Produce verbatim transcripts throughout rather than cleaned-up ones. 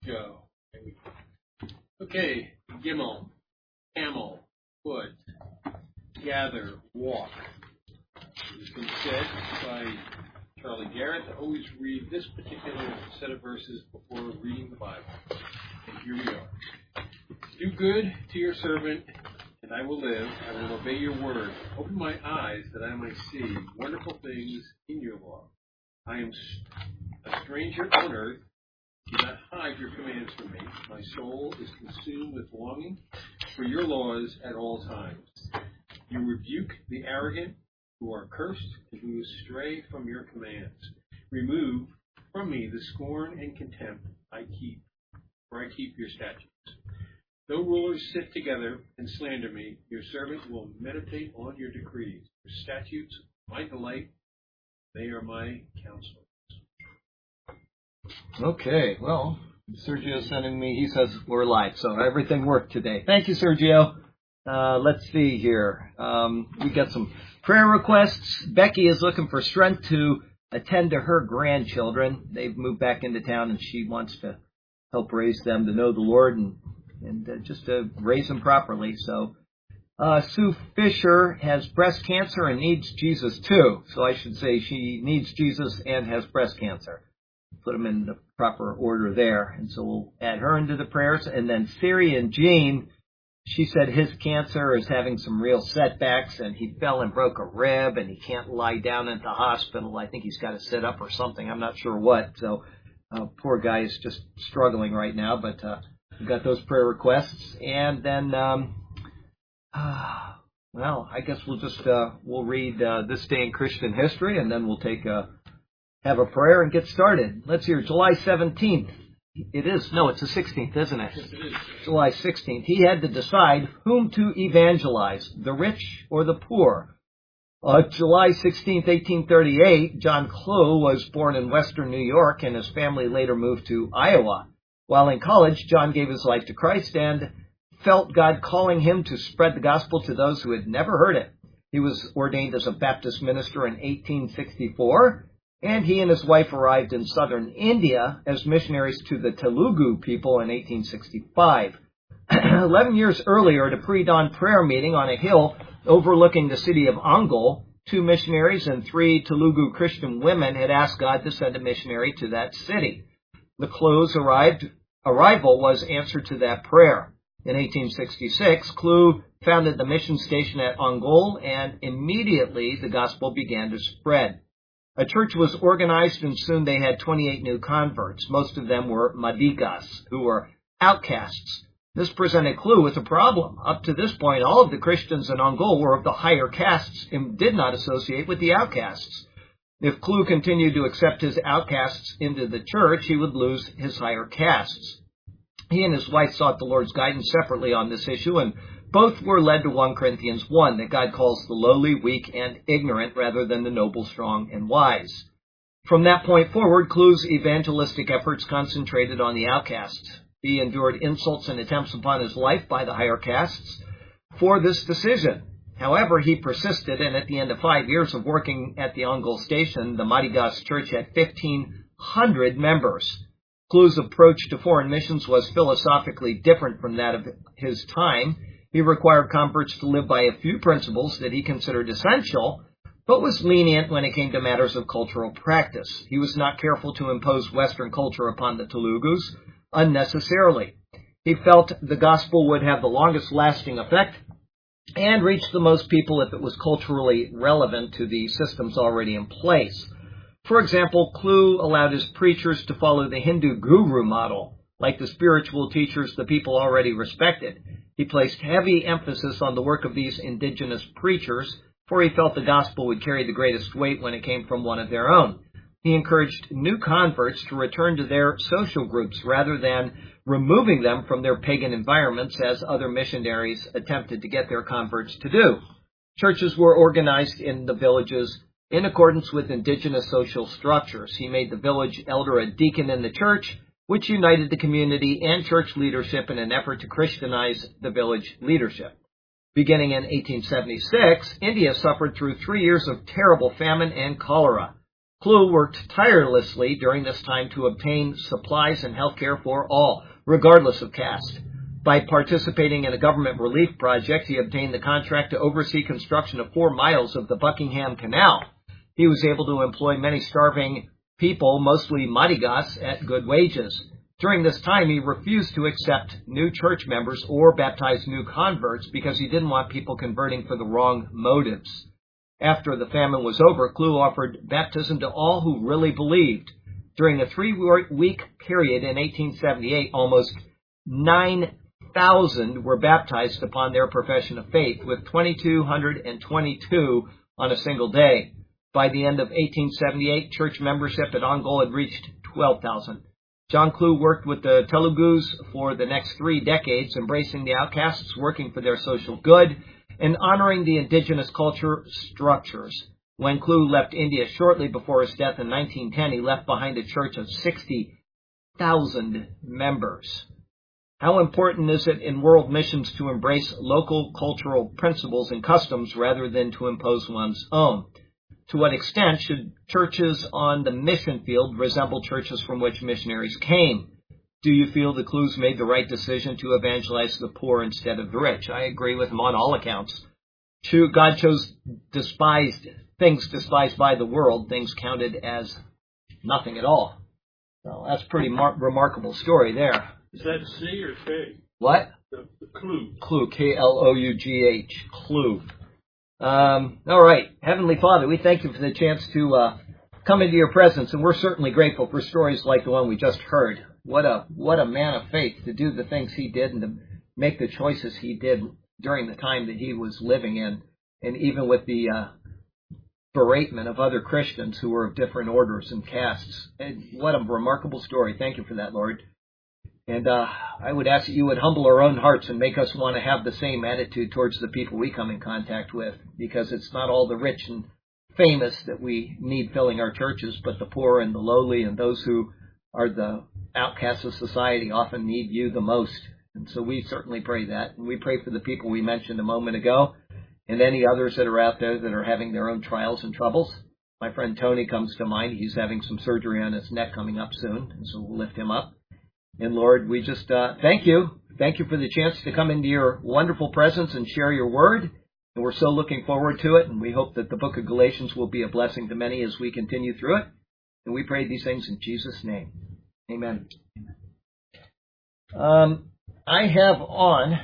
Go. Okay, Gimel, camel, foot, gather, walk. It's been said by Charlie Garrett to always read this particular set of verses before reading the Bible. And here we are. Do good to your servant, and I will live. I will obey your word. Open my eyes that I might see wonderful things in your law. I am a stranger on earth. Do not hide your commands from me. My soul is consumed with longing for your laws at all times. You rebuke the arrogant who are cursed and who stray from your commands. Remove from me the scorn and contempt I keep, for I keep your statutes. Though rulers sit together and slander me, your servant will meditate on your decrees. Your statutes, my delight, they are my counsel. Okay, well, Sergio's sending me, he says we're live, so everything worked today. Thank you, Sergio. Uh, let's see here. Um, we got some prayer requests. Becky is looking for strength to attend to her grandchildren. They've moved back into town, and she wants to help raise them to know the Lord and, and uh, just to raise them properly. So uh, Sue Fisher has breast cancer and needs Jesus too. So I should say she needs Jesus and has breast cancer. Put them in the proper order there. And so we'll add her into the prayers. And then Siri and Jean, she said his cancer is having some real setbacks, and he fell and broke a rib, and he can't lie down at the hospital. I think he's got to sit up or something. I'm not sure what. So uh, poor guy is just struggling right now. But uh, we've got those prayer requests. And then, um, uh, well, I guess we'll just uh, we'll read uh, This Day in Christian History, and then we'll take a have a prayer and get started. Let's hear July seventeenth. It is, no, it's the sixteenth, isn't it? Yes, it is. July sixteenth. He had to decide whom to evangelize, the rich or the poor. Uh, July sixteenth, eighteen thirty-eight, John Clue was born in western New York, and his family later moved to Iowa. While in college, John gave his life to Christ and felt God calling him to spread the gospel to those who had never heard it. He was ordained as a Baptist minister in eighteen sixty-four. And he and his wife arrived in southern India as missionaries to the Telugu people in eighteen sixty-five. Eleven years earlier, at a pre-dawn prayer meeting on a hill overlooking the city of Angul, two missionaries and three Telugu Christian women had asked God to send a missionary to that city. The Clue's arrived, arrival was answer to that prayer. In eighteen sixty-six, Clue founded the mission station at Angul, and immediately the gospel began to spread. A church was organized, and soon they had twenty-eight new converts. Most of them were Madigas, who were outcasts. This presented Clue with a problem. Up to this point, all of the Christians in Angul were of the higher castes and did not associate with the outcasts. If Clue continued to accept his outcasts into the church, he would lose his higher castes. He and his wife sought the Lord's guidance separately on this issue, and both were led to First Corinthians one, that God calls the lowly, weak, and ignorant rather than the noble, strong, and wise. From that point forward, Clue's evangelistic efforts concentrated on the outcasts. He endured insults and attempts upon his life by the higher castes for this decision. However, he persisted, and at the end of five years of working at the Angul station, the Madigas church had fifteen hundred members. Clue's approach to foreign missions was philosophically different from that of his time. He required converts to live by a few principles that he considered essential, but was lenient when it came to matters of cultural practice. He was not careful to impose Western culture upon the Telugus unnecessarily. He felt the gospel would have the longest lasting effect and reach the most people if it was culturally relevant to the systems already in place. For example, Clue allowed his preachers to follow the Hindu guru model. Like the spiritual teachers the people already respected, he placed heavy emphasis on the work of these indigenous preachers, for he felt the gospel would carry the greatest weight when it came from one of their own. He encouraged new converts to return to their social groups rather than removing them from their pagan environments, as other missionaries attempted to get their converts to do. Churches were organized in the villages in accordance with indigenous social structures. He made the village elder a deacon in the church, which united the community and church leadership in an effort to Christianize the village leadership. Beginning in eighteen seventy-six, India suffered through three years of terrible famine and cholera. Clue worked tirelessly during this time to obtain supplies and health care for all, regardless of caste. By participating in a government relief project, he obtained the contract to oversee construction of four miles of the Buckingham Canal. He was able to employ many starving people, mostly Madigas, at good wages. During this time, he refused to accept new church members or baptize new converts because he didn't want people converting for the wrong motives. After the famine was over, Clue offered baptism to all who really believed. During a three-week period in eighteen seventy-eight, almost nine thousand were baptized upon their profession of faith, with two thousand two hundred twenty-two on a single day. By the end of eighteen seventy-eight, church membership at Ongole had reached twelve thousand. John Clue worked with the Telugus for the next three decades, embracing the outcasts, working for their social good, and honoring the indigenous culture structures. When Clue left India shortly before his death in nineteen ten, he left behind a church of sixty thousand members. How important is it in world missions to embrace local cultural principles and customs rather than to impose one's own? To what extent should churches on the mission field resemble churches from which missionaries came? Do you feel the Clues made the right decision to evangelize the poor instead of the rich? I agree with him on all accounts. God chose despised things despised by the world, things counted as nothing at all. So that's a pretty mar- remarkable story there. Is that C or K? What? The, the Clue. Clue, K L O U G H, Clue. Um, all right. Heavenly Father, we thank you for the chance to uh, come into your presence, and we're certainly grateful for stories like the one we just heard. What a what a man of faith to do the things he did and to make the choices he did during the time that he was living in, and even with the uh, beratement of other Christians who were of different orders and castes. And what a remarkable story. Thank you for that, Lord. And uh, I would ask that you would humble our own hearts and make us want to have the same attitude towards the people we come in contact with, because it's not all the rich and famous that we need filling our churches, but the poor and the lowly and those who are the outcasts of society often need you the most. And so we certainly pray that. And we pray for the people we mentioned a moment ago and any others that are out there that are having their own trials and troubles. My friend Tony comes to mind. He's having some surgery on his neck coming up soon, and so we'll lift him up. And Lord, we just uh, thank you. Thank you for the chance to come into your wonderful presence and share your word. And we're so looking forward to it. And we hope that the book of Galatians will be a blessing to many as we continue through it. And we pray these things in Jesus' name. Amen. Um, I have on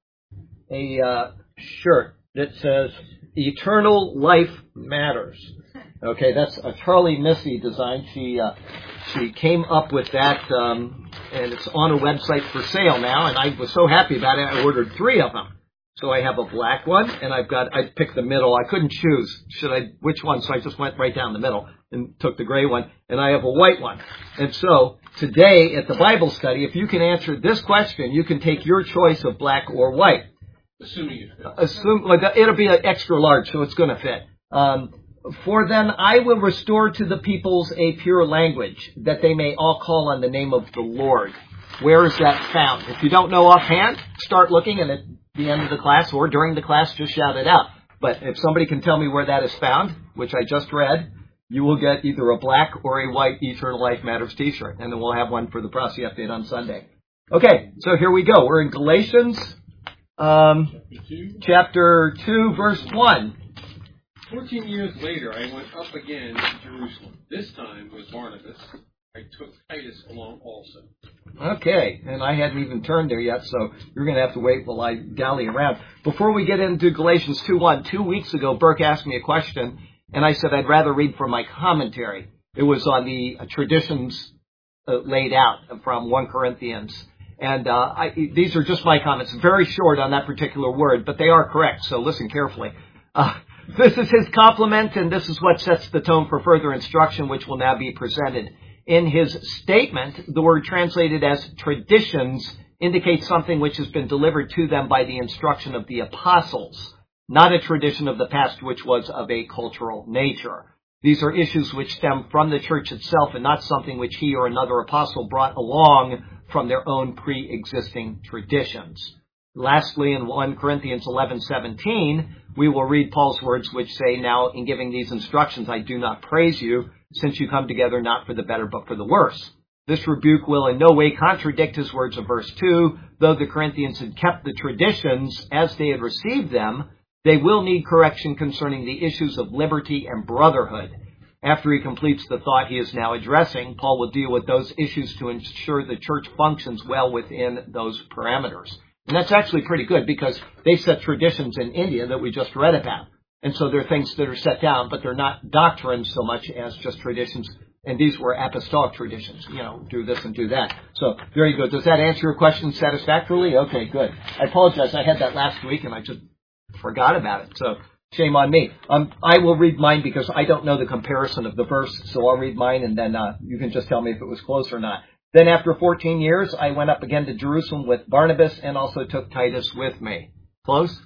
a uh, shirt that says, Eternal Life Matters. Okay, that's a Charlie Missy design. She uh, she came up with that, um, and it's on a website for sale now, and I was so happy about it, I ordered three of them. So I have a black one, and I've got, I picked the middle. I couldn't choose, should I, which one, so I just went right down the middle and took the gray one, and I have a white one. And so today at the Bible study, if you can answer this question, you can take your choice of black or white. Assuming it fits. Assume, it'll be an extra large, so it's going to fit. Um, For then I will restore to the peoples a pure language, that they may all call on the name of the Lord. Where is that found? If you don't know offhand, start looking, and at the end of the class or during the class, just shout it out. But if somebody can tell me where that is found, which I just read, you will get either a black or a white Eternal Life Matters t-shirt, and then we'll have one for the Prophecy Update on Sunday. Okay, so here we go. We're in Galatians um, chapter two, verse one. Fourteen years later, I went up again to Jerusalem. This time with Barnabas. I took Titus along also. Okay, and I hadn't even turned there yet, so you're going to have to wait while I dally around. Before we get into Galatians two one, two weeks ago, Burke asked me a question, and I said I'd rather read from my commentary. It was on the uh, traditions uh, laid out from First Corinthians. And uh, I, these are just my comments, very short on that particular word, but they are correct, so listen carefully. Uh, This is his compliment, and this is what sets the tone for further instruction, which will now be presented. In his statement, the word translated as traditions indicates something which has been delivered to them by the instruction of the apostles, not a tradition of the past which was of a cultural nature. These are issues which stem from the church itself and not something which he or another apostle brought along from their own pre-existing traditions. Lastly, in First Corinthians eleven seventeen, we will read Paul's words which say, now in giving these instructions, I do not praise you, since you come together not for the better but for the worse. This rebuke will in no way contradict his words of verse two. Though the Corinthians had kept the traditions as they had received them, they will need correction concerning the issues of liberty and brotherhood. After he completes the thought he is now addressing, Paul will deal with those issues to ensure the church functions well within those parameters. And that's actually pretty good because they set traditions in India that we just read about. And so there are things that are set down, but they're not doctrines so much as just traditions. And these were apostolic traditions, you know, do this and do that. So, very good. Does that answer your question satisfactorily? Okay, good. I apologize. I had that last week and I just forgot about it. So, shame on me. Um, I will read mine because I don't know the comparison of the verse. So I'll read mine and then uh, you can just tell me if it was close or not. Then after fourteen years, I went up again to Jerusalem with Barnabas and also took Titus with me. Close?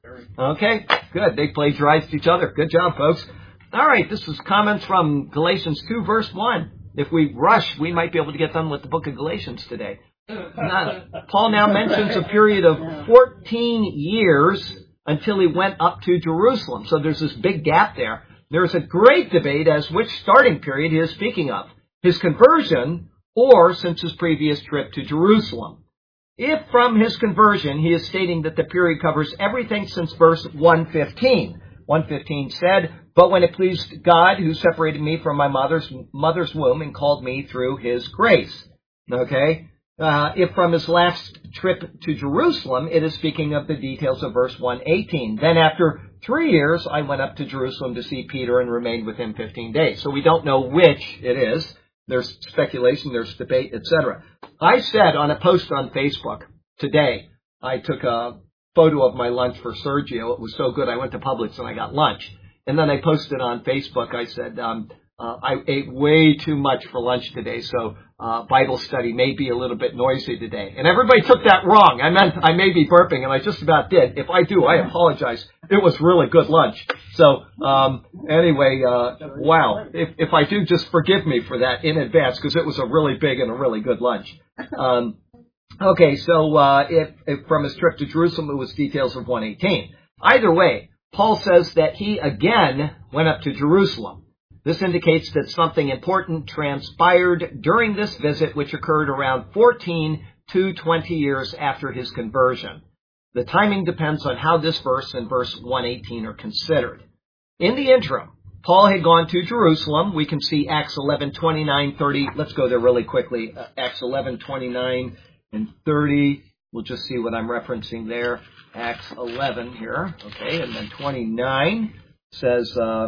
Okay, good. They plagiarized each other. Good job, folks. All right, this is comments from Galatians two, verse one. If we rush, we might be able to get done with the book of Galatians today. Now, Paul now mentions a period of fourteen years until he went up to Jerusalem. So there's this big gap there. There's a great debate as which starting period he is speaking of. His conversion or since his previous trip to Jerusalem. If from his conversion he is stating that the period covers everything since verse one fifteen. one fifteen said, "But when it pleased God who separated me from my mother's mother's womb and called me through his grace." Okay? Uh, if from his last trip to Jerusalem, it is speaking of the details of verse one eighteen. Then after three years, I went up to Jerusalem to see Peter and remained with him fifteen days. So we don't know which it is. There's speculation, there's debate, et cetera. I said on a post on Facebook today, I took a photo of my lunch for Sergio. It was so good, I went to Publix and I got lunch. And then I posted on Facebook, I said, um, uh, I ate way too much for lunch today, so uh, Bible study may be a little bit noisy today. And everybody took that wrong. I meant I may be burping, and I just about did. If I do, I apologize. It was really good lunch. So um, anyway, uh, wow. If, if I do, just forgive me for that in advance, because it was a really big and a really good lunch. Um, okay, so uh, if, if from his trip to Jerusalem, it was details of one eighteen. Either way, Paul says that he again went up to Jerusalem. This indicates that something important transpired during this visit, which occurred around fourteen to twenty years after his conversion. The timing depends on how this verse and verse one eighteen are considered. In the interim, Paul had gone to Jerusalem. We can see Acts eleven, twenty-nine, thirty. Let's go there really quickly. Uh, Acts eleven, twenty-nine and thirty. We'll just see what I'm referencing there. Acts eleven here. Okay, and then twenty-nine says, uh,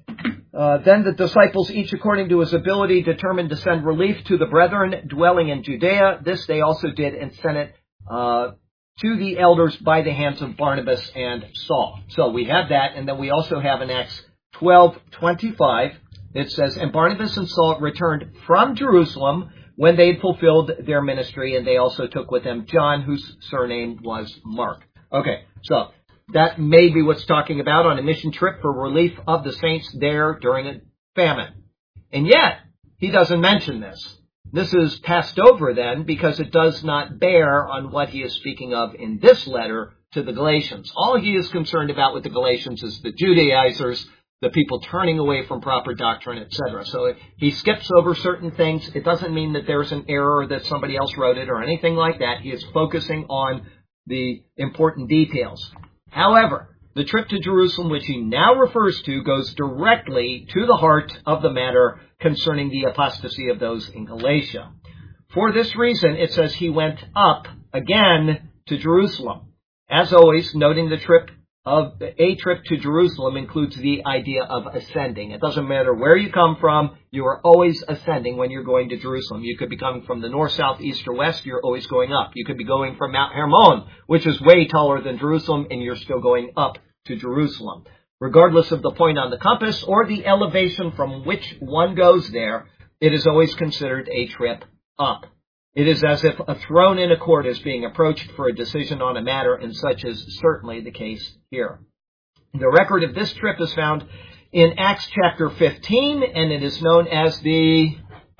uh, Then the disciples, each according to his ability, determined to send relief to the brethren dwelling in Judea. This they also did and sent it uh, to the elders by the hands of Barnabas and Saul. So we have that, and then we also have in Acts twelve twenty-five, it says, "And Barnabas and Saul returned from Jerusalem when they had fulfilled their ministry, and they also took with them John, whose surname was Mark." Okay, so that may be what's talking about on a mission trip for relief of the saints there during a famine. And yet, he doesn't mention this. This is passed over then because it does not bear on what he is speaking of in this letter to the Galatians. All he is concerned about with the Galatians is the Judaizers, the people turning away from proper doctrine, et cetera. So he skips over certain things. It doesn't mean that there's an error, that somebody else wrote it or anything like that. He is focusing on the important details. However, the trip to Jerusalem, which he now refers to, goes directly to the heart of the matter concerning the apostasy of those in Galatia. For this reason, it says he went up again to Jerusalem. As always, noting the trip of a trip to Jerusalem includes the idea of ascending. It doesn't matter where you come from, you are always ascending when you're going to Jerusalem. You could be coming from the north, south, east, or west, you're always going up. You could be going from Mount Hermon, which is way taller than Jerusalem, and you're still going up to Jerusalem. Regardless of the point on the compass or the elevation from which one goes there, it is always considered a trip up. It is as if a throne in a court is being approached for a decision on a matter, and such is certainly the case here. The record of this trip is found in Acts chapter fifteen, and it is known as the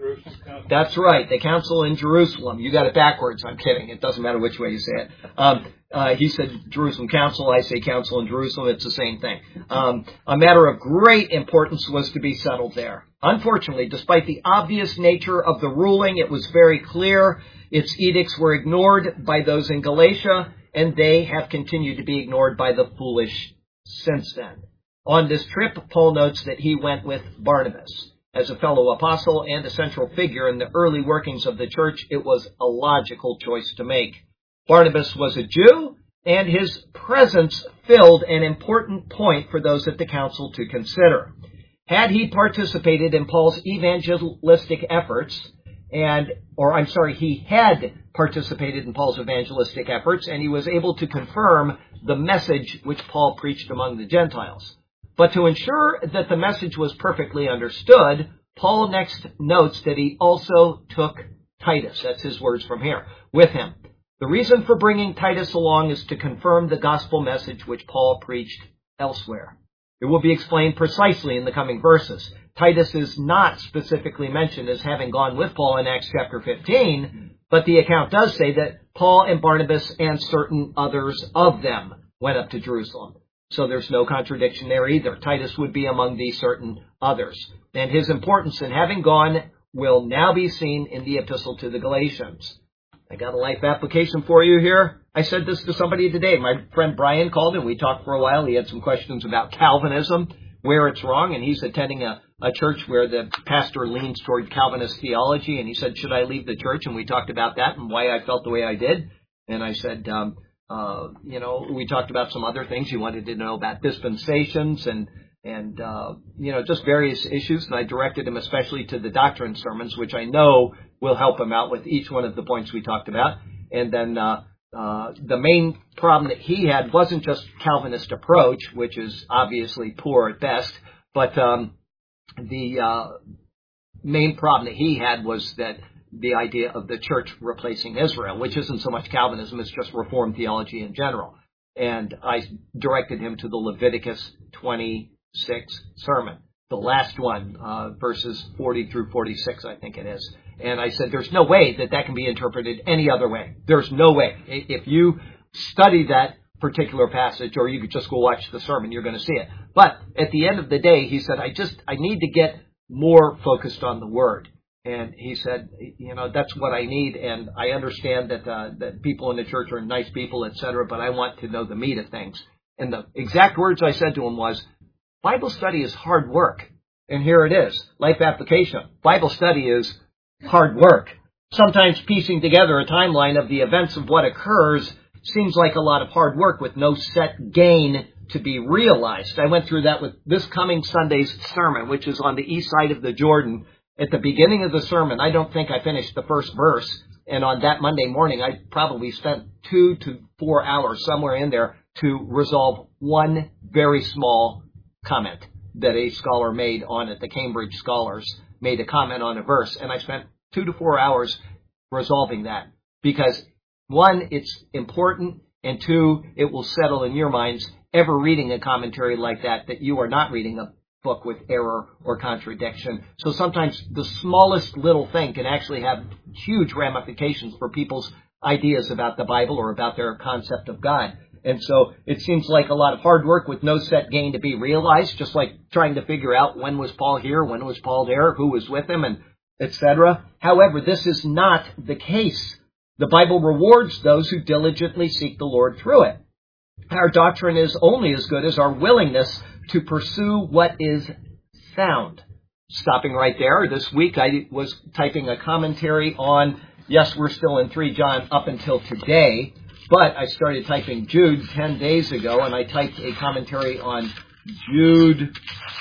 Jerusalem Council. That's right, the council in Jerusalem. You got it backwards. I'm kidding. It doesn't matter which way you say it. Um, uh, he said Jerusalem Council. I say council in Jerusalem. It's the same thing. Um, a matter of great importance was to be settled there. Unfortunately, despite the obvious nature of the ruling, it was very clear its edicts were ignored by those in Galatia, and they have continued to be ignored by the foolish since then. On this trip, Paul notes that he went with Barnabas. As a fellow apostle and a central figure in the early workings of the church, it was a logical choice to make. Barnabas was a Jew, and his presence filled an important point for those at the council to consider. Had he participated in Paul's evangelistic efforts, and, or I'm sorry, he had participated in Paul's evangelistic efforts, and he was able to confirm the message which Paul preached among the Gentiles. But to ensure that the message was perfectly understood, Paul next notes that he also took Titus, that's his words from here, with him. The reason for bringing Titus along is to confirm the gospel message which Paul preached elsewhere. It will be explained precisely in the coming verses. Titus is not specifically mentioned as having gone with Paul in Acts chapter fifteen, but the account does say that Paul and Barnabas and certain others of them went up to Jerusalem. So there's no contradiction there either. Titus would be among these certain others. And his importance in having gone will now be seen in the epistle to the Galatians. I got a life application for you here. I said this to somebody today. My friend Brian called and we talked for a while. He had some questions about Calvinism, where it's wrong, and he's attending a, a church where the pastor leans toward Calvinist theology, and he said, should I leave the church? And we talked about that and why I felt the way I did. And I said, um, Uh, you know, we talked about some other things. He wanted to know about dispensations and, and, uh, you know, just various issues. And I directed him especially to the doctrine sermons, which I know will help him out with each one of the points we talked about. And then, uh, uh, the main problem that he had wasn't just Calvinist approach, which is obviously poor at best, but, um, the, uh, main problem that he had was that the idea of the church replacing Israel, which isn't so much Calvinism, it's just Reformed theology in general. And I directed him to the Leviticus twenty-six sermon, the last one, uh, verses forty through forty-six, I think it is. And I said, there's no way that that can be interpreted any other way. There's no way. If you study that particular passage, or you could just go watch the sermon, you're going to see it. But at the end of the day, he said, I just, I need to get more focused on the Word. And he said, you know, that's what I need, and I understand that uh, that people in the church are nice people, et cetera, but I want to know the meat of things. And the exact words I said to him was, Bible study is hard work. And here it is, life application. Bible study is hard work. Sometimes piecing together a timeline of the events of what occurs seems like a lot of hard work with no set gain to be realized. I went through that with this coming Sunday's sermon, which is on the east side of the Jordan. At the beginning of the sermon, I don't think I finished the first verse, and on that Monday morning, I probably spent two to four hours somewhere in there to resolve one very small comment that a scholar made on it. The Cambridge scholars made a comment on a verse, and I spent two to four hours resolving that because, one, it's important, and two, it will settle in your minds, ever reading a commentary like that, that you are not reading a book with error or contradiction. So sometimes the smallest little thing can actually have huge ramifications for people's ideas about the Bible or about their concept of God. And so it seems like a lot of hard work with no set gain to be realized, just like trying to figure out when was Paul here, when was Paul there, who was with him, and et cetera. However, this is not the case. The Bible rewards those who diligently seek the Lord through it. Our doctrine is only as good as our willingness to pursue what is sound. Stopping right there, this week I was typing a commentary on, yes, we're still in three John up until today, but I started typing Jude ten days ago, and I typed a commentary on Jude.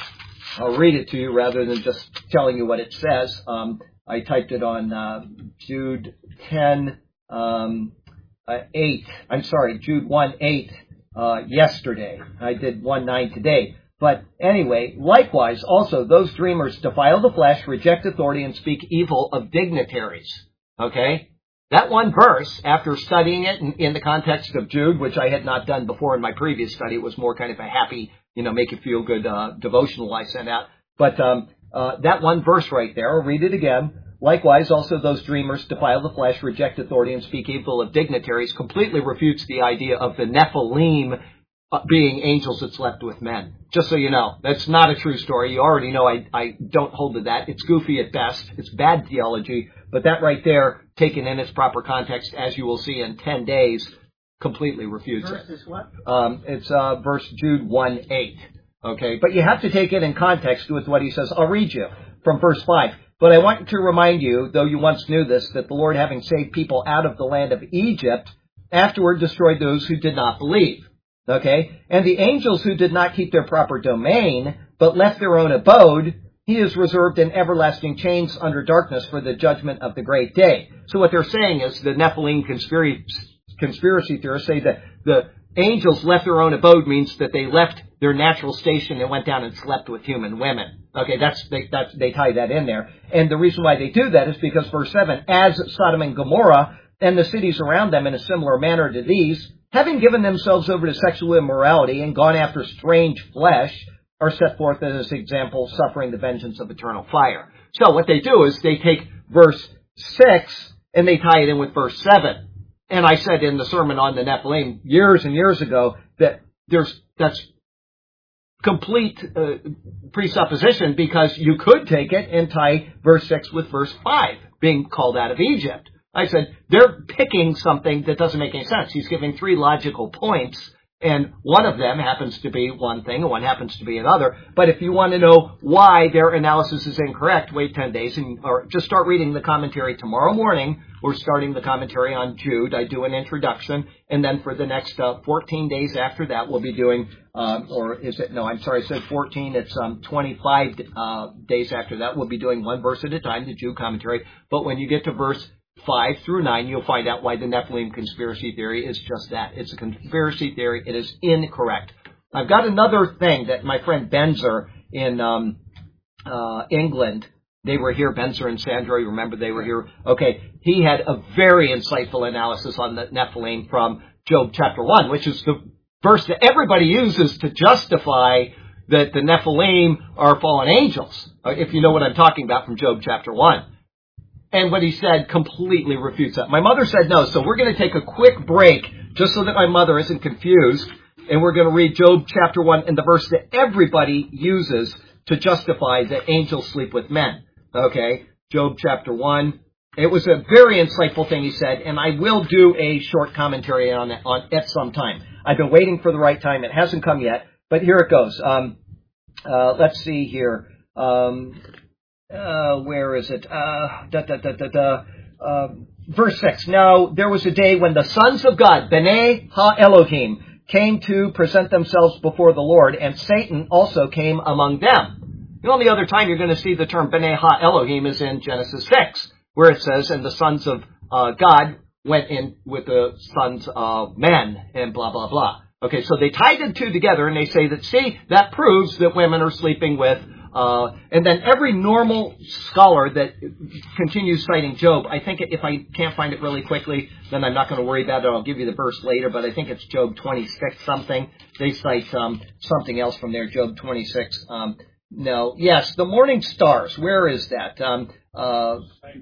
I'll read it to you rather than just telling you what it says. Um, I typed it on uh, Jude ten, um, uh, eight. I'm sorry, Jude one eight. Uh, yesterday. I did one nine today. But anyway, likewise, also, those dreamers defile the flesh, reject authority, and speak evil of dignitaries. Okay? That one verse, after studying it in, in the context of Jude, which I had not done before in my previous study, it was more kind of a happy, you know, make you feel good uh, devotional I sent out. But um, uh, that one verse right there, I'll read it again. Likewise, also those dreamers defile the flesh, reject authority, and speak evil of dignitaries, completely refutes the idea of the Nephilim uh, being angels that slept with men. Just so you know, that's not a true story. You already know I, I don't hold to that. It's goofy at best. It's bad theology. But that right there, taken in its proper context, as you will see in ten days, completely refutes Verse it. is what? Um, it's uh, verse Jude one eight. Okay, but you have to take it in context with what he says. I'll read you from verse five. But I want to remind you, though you once knew this, that the Lord, having saved people out of the land of Egypt, afterward destroyed those who did not believe. Okay? And the angels who did not keep their proper domain, but left their own abode, he is reserved in everlasting chains under darkness for the judgment of the great day. So what they're saying is the Nephilim conspiracy, conspiracy theorists say that the angels left their own abode means that they left their natural station and went down and slept with human women. Okay, that's they, that's, they tie that in there. And the reason why they do that is because verse seven, as Sodom and Gomorrah and the cities around them in a similar manner to these, having given themselves over to sexual immorality and gone after strange flesh, are set forth as examples, suffering the vengeance of eternal fire. So what they do is they take verse six and they tie it in with verse seven. And I said in the sermon on the Nephilim years and years ago that there's that's complete uh, presupposition, because you could take it and tie verse six with verse five, being called out of Egypt. I said, they're picking something that doesn't make any sense. He's giving three logical points, and one of them happens to be one thing, and one happens to be another. But if you want to know why their analysis is incorrect, wait ten days, and or just start reading the commentary tomorrow morning. We're starting the commentary on Jude. I do an introduction, and then for the next uh, fourteen days after that, we'll be doing, uh, or is it, no, I'm sorry, I said fourteen. It's um, twenty-five uh, days after that. We'll be doing one verse at a time, the Jude commentary. But when you get to verse five through nine, you'll find out why the Nephilim conspiracy theory is just that. It's a conspiracy theory. It is incorrect. I've got another thing that my friend Benzer in um, uh, England, they were here, Benzer and Sandro, you remember they were here? Okay, he had a very insightful analysis on the Nephilim from Job chapter one, which is the verse that everybody uses to justify that the Nephilim are fallen angels, if you know what I'm talking about from Job chapter one. And what he said completely refutes that. My mother said no, so we're going to take a quick break just so that my mother isn't confused, and we're going to read Job chapter one and the verse that everybody uses to justify that angels sleep with men. Okay, Job chapter one. It was a very insightful thing he said, and I will do a short commentary on it on, at some time. I've been waiting for the right time. It hasn't come yet, but here it goes. Um, uh, let's see here. Um, Uh, where is it? Uh, da, da, da, da, da. Uh, verse six. Now, there was a day when the sons of God, B'nai Ha-Elohim, came to present themselves before the Lord, and Satan also came among them. The only other time you're going to see the term B'nai Ha-Elohim is in Genesis six, where it says, and the sons of uh, God went in with the sons of men, and blah, blah, blah. Okay, so they tied the two together, and they say that, see, that proves that women are sleeping with Uh, and then every normal scholar that continues citing Job, I think if I can't find it really quickly, then I'm not going to worry about it. I'll give you the verse later, but I think it's Job twenty-six something. They cite um, something else from there, Job twenty-six. Um, no, yes, the morning stars. Where is that? Um, uh,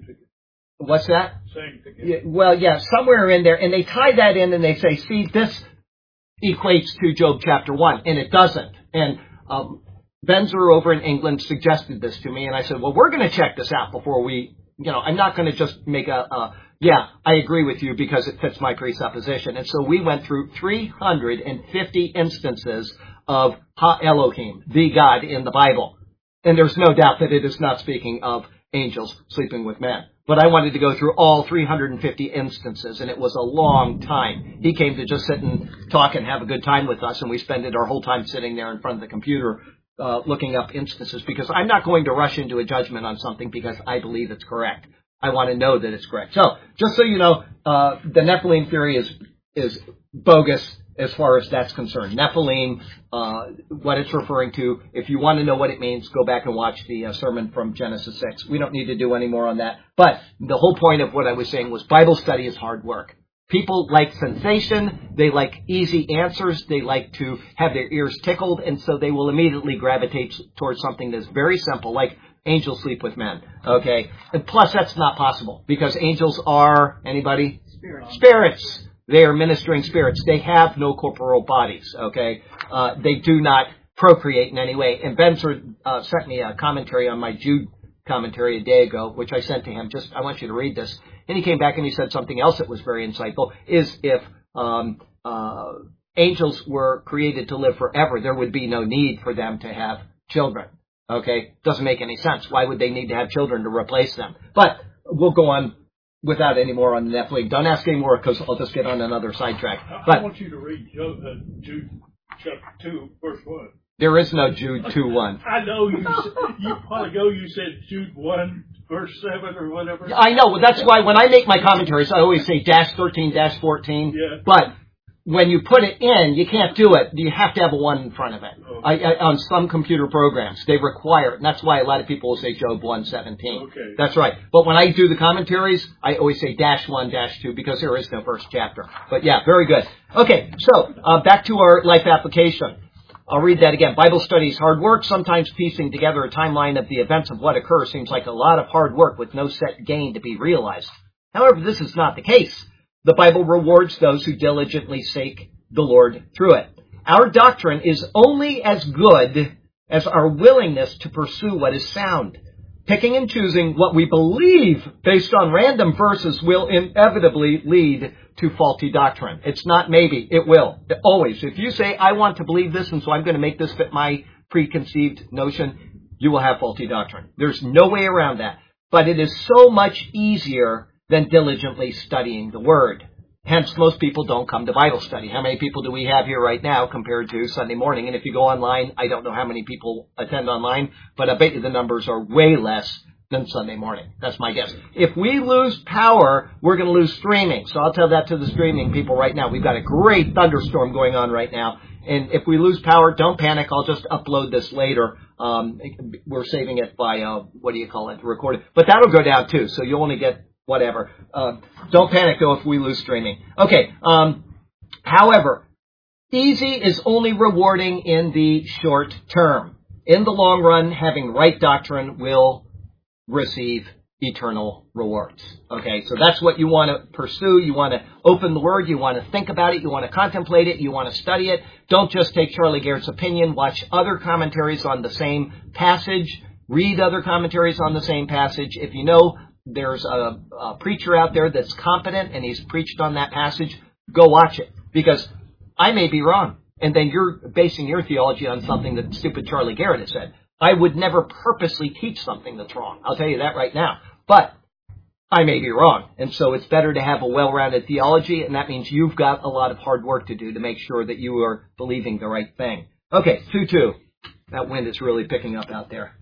what's that? Yeah, well, yeah, somewhere in there. And they tie that in and they say, see, this equates to Job chapter one, and it doesn't. And um, Benzer over in England suggested this to me, and I said, well, we're going to check this out before we, you know, I'm not going to just make a, a, yeah, I agree with you because it fits my presupposition. And so we went through three hundred fifty instances of Ha-Elohim, the God in the Bible. And there's no doubt that it is not speaking of angels sleeping with men. But I wanted to go through all three hundred fifty instances, and it was a long time. He came to just sit and talk and have a good time with us, and we spent our whole time sitting there in front of the computer Uh, looking up instances, because I'm not going to rush into a judgment on something because I believe it's correct. I want to know that it's correct. So, just so you know, uh, the Nephilim theory is is bogus as far as that's concerned. Nephilim, uh, what it's referring to, if you want to know what it means, go back and watch the uh, sermon from Genesis six. We don't need to do any more on that. But the whole point of what I was saying was Bible study is hard work. People like sensation, they like easy answers, they like to have their ears tickled, and so they will immediately gravitate towards something that's very simple, like angels sleep with men. Okay? And plus, that's not possible because angels are, anybody? Spirits. Spirits. They are ministering spirits. They have no corporeal bodies. Okay? Uh, they do not procreate in any way. And Ben uh, sent me a commentary on my Jude commentary a day ago, which I sent to him. Just, I want you to read this. And he came back and he said something else that was very insightful, is if um, uh, angels were created to live forever, there would be no need for them to have children. Okay? Doesn't make any sense. Why would they need to have children to replace them? But we'll go on without any more on the Nephilim. Don't ask any more because I'll just get on another sidetrack. But I want you to read Job, uh, Jude chapter two, verse one. There is no Jude two one. I know you. You a while ago you said Jude one, verse seven, or whatever. I know. That's why when I make my commentaries, I always say dash thirteen, dash fourteen. Yeah. But when you put it in, you can't do it. You have to have a one in front of it. Oh. I, I, on some computer programs, they require it, and that's why a lot of people will say Job one seventeen. Okay. That's right. But when I do the commentaries, I always say dash one, dash two, because there is no first chapter. But yeah, very good. Okay, so uh, back to our life application. I'll read that again. Bible study is hard work. Sometimes piecing together a timeline of the events of what occurs seems like a lot of hard work with no set gain to be realized. However, this is not the case. The Bible rewards those who diligently seek the Lord through it. Our doctrine is only as good as our willingness to pursue what is sound. Picking and choosing what we believe based on random verses will inevitably lead to faulty doctrine. It's not maybe, it will. Always. If you say, I want to believe this, and so I'm going to make this fit my preconceived notion, you will have faulty doctrine. There's no way around that. But it is so much easier than diligently studying the Word. Hence, most people don't come to Bible study. How many people do we have here right now compared to Sunday morning? And if you go online, I don't know how many people attend online, but I bet you the numbers are way less than Sunday morning. That's my guess. If we lose power, we're going to lose streaming. So I'll tell that to the streaming people right now. We've got a great thunderstorm going on right now. And if we lose power, don't panic. I'll just upload this later. Um, we're saving it by, uh, what do you call it, recorded. But that'll go down too. So you'll only get whatever. Uh, don't panic though if we lose streaming. Okay. Um, however, easy is only rewarding in the short term. In the long run, having right doctrine will receive eternal rewards. Okay, so that's what you want to pursue. You want to open the Word. You want to think about it. You want to contemplate it. You want to study it. Don't just take Charlie Garrett's opinion. Watch other commentaries on the same passage. Read other commentaries on the same passage. If you know there's a, a preacher out there that's competent and he's preached on that passage, go watch it. Because I may be wrong. And then you're basing your theology on something that stupid Charlie Garrett has said. I would never purposely teach something that's wrong. I'll tell you that right now. But I may be wrong. And so it's better to have a well-rounded theology, and that means you've got a lot of hard work to do to make sure that you are believing the right thing. Okay, two two. That wind is really picking up out there.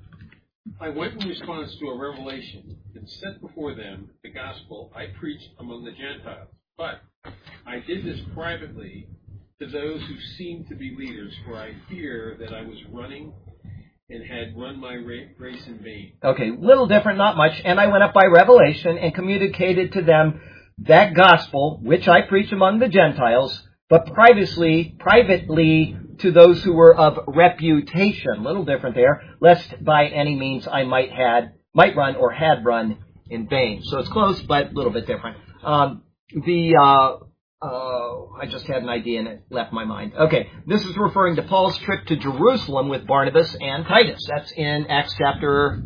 I went in response to a revelation and set before them the gospel I preached among the Gentiles. But I did this privately to those who seemed to be leaders, for I fear that I was running and had run my race in vain. Okay, little different, not much. And I went up by revelation and communicated to them that gospel, which I preach among the Gentiles, but privately, privately to those who were of reputation. Little different there, lest by any means I might had, might run or had run in vain. So it's close, but a little bit different. Um, the, uh, Uh, I just had an idea and it left my mind. Okay, this is referring to Paul's trip to Jerusalem with Barnabas and Titus. That's in Acts chapter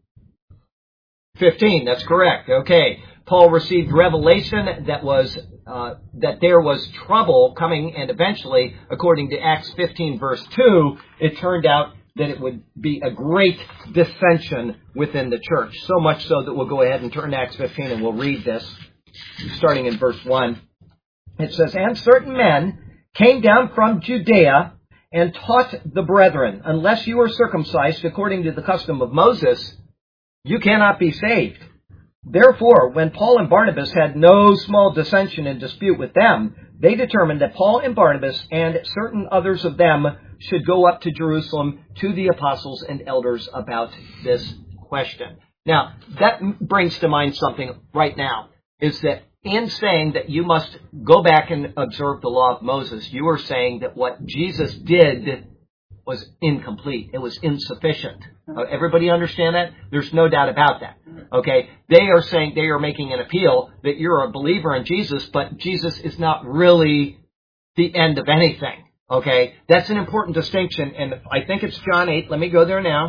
fifteen. That's correct. Okay, Paul received revelation that was uh, that there was trouble coming, and eventually, according to Acts fifteen verse two, it turned out that it would be a great dissension within the church. So much so that we'll go ahead and turn to Acts fifteen and we'll read this, starting in verse one. It says, and certain men came down from Judea and taught the brethren, unless you are circumcised according to the custom of Moses, you cannot be saved. Therefore, when Paul and Barnabas had no small dissension and dispute with them, they determined that Paul and Barnabas and certain others of them should go up to Jerusalem to the apostles and elders about this question. Now, that brings to mind something right now, is that in saying that you must go back and observe the law of Moses, you are saying that what Jesus did was incomplete. It was insufficient. Uh, everybody understand that? There's no doubt about that. Okay? They are saying, they are making an appeal that you're a believer in Jesus, but Jesus is not really the end of anything. Okay? That's an important distinction, and I think it's John eight. Let me go there now.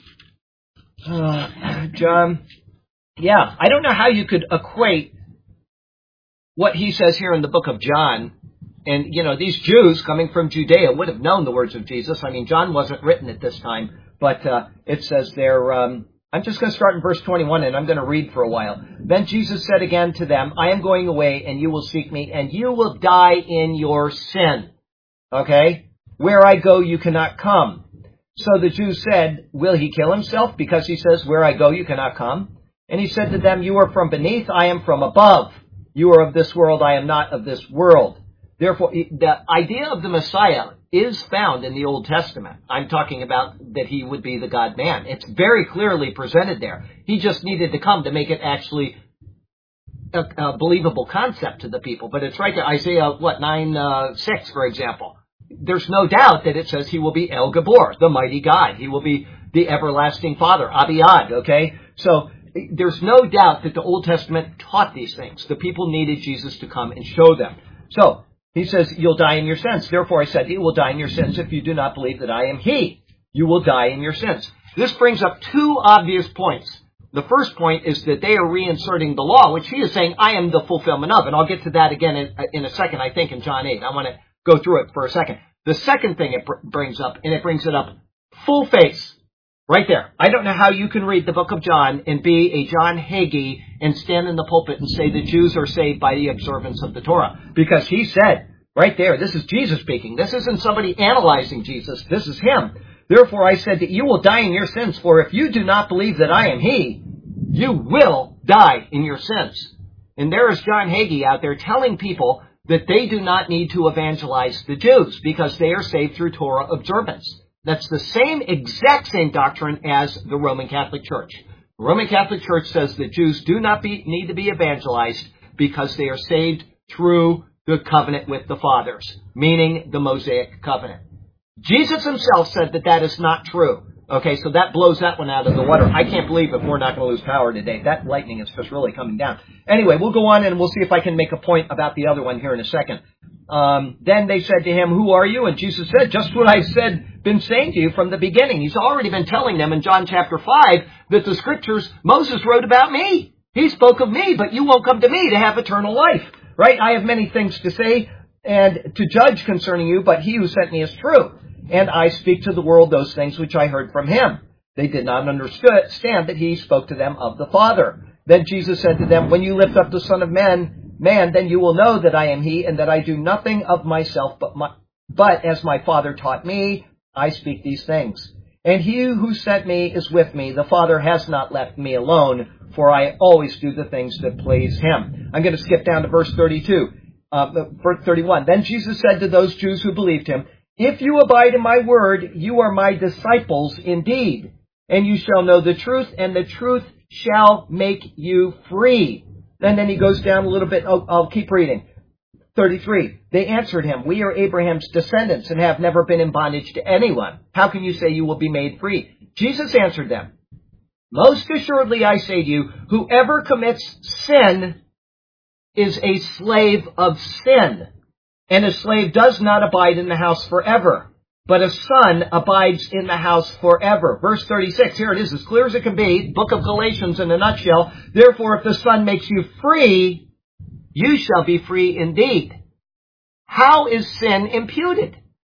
Uh, John, yeah, I don't know how you could equate what he says here in the book of John. And, you know, these Jews coming from Judea would have known the words of Jesus. I mean, John wasn't written at this time, but uh, it says there, um, I'm just going to start in verse twenty-one, and I'm going to read for a while. Then Jesus said again to them, I am going away, and you will seek me, and you will die in your sin. Okay? Where I go, you cannot come. So the Jews said, will he kill himself? Because he says, where I go, you cannot come. And he said to them, you are from beneath, I am from above. You are of this world, I am not of this world. Therefore, the idea of the Messiah is found in the Old Testament. I'm talking about that he would be the God-man. It's very clearly presented there. He just needed to come to make it actually a, a believable concept to the people. But it's right there. Isaiah, what, nine, uh, six, for example. There's no doubt that it says he will be El Gabor, the mighty God. He will be the everlasting Father, Abiyad, okay? So there's no doubt that the Old Testament taught these things. The people needed Jesus to come and show them. So, he says, you'll die in your sins. Therefore, I said, you will die in your sins if you do not believe that I am he. You will die in your sins. This brings up two obvious points. The first point is that they are reinserting the law, which he is saying, I am the fulfillment of. And I'll get to that again in, in a second, I think, in John eight. I want to go through it for a second. The second thing it br- brings up, and it brings it up full face, right there. I don't know how you can read the book of John and be a John Hagee and stand in the pulpit and say the Jews are saved by the observance of the Torah. Because he said, right there, this is Jesus speaking. This isn't somebody analyzing Jesus. This is him. Therefore I said that you will die in your sins, for if you do not believe that I am he, you will die in your sins. And there is John Hagee out there telling people that they do not need to evangelize the Jews because they are saved through Torah observance. That's the same exact same doctrine as the Roman Catholic Church. The Roman Catholic Church says that Jews do not be, need to be evangelized because they are saved through the covenant with the fathers, meaning the Mosaic covenant. Jesus himself said that that is not true. Okay, so that blows that one out of the water. I can't believe if we're not going to lose power today. That lightning is just really coming down. Anyway, we'll go on and we'll see if I can make a point about the other one here in a second. Um, then they said to him, who are you? And Jesus said, just what I've said, been saying to you from the beginning. He's already been telling them in John chapter five that the scriptures, Moses wrote about me. He spoke of me, but you won't come to me to have eternal life. Right? I have many things to say and to judge concerning you, but he who sent me is true. And I speak to the world those things which I heard from him. They did not understand that he spoke to them of the Father. Then Jesus said to them, when you lift up the Son of Man, man, then you will know that I am he, and that I do nothing of myself, but my, but as my Father taught me, I speak these things. And he who sent me is with me. The Father has not left me alone, for I always do the things that please him. I'm going to skip down to verse thirty-two, uh, verse thirty-one. Then Jesus said to those Jews who believed him, if you abide in my word, you are my disciples indeed, and you shall know the truth, and the truth shall make you free. And then he goes down a little bit. Oh, I'll keep reading. thirty-three. They answered him, we are Abraham's descendants and have never been in bondage to anyone. How can you say you will be made free? Jesus answered them, most assuredly I say to you, whoever commits sin is a slave of sin. And a slave does not abide in the house forever, but a son abides in the house forever. Verse thirty-six, here it is, as clear as it can be, book of Galatians in a nutshell. Therefore, if the Son makes you free, you shall be free indeed. How is sin imputed?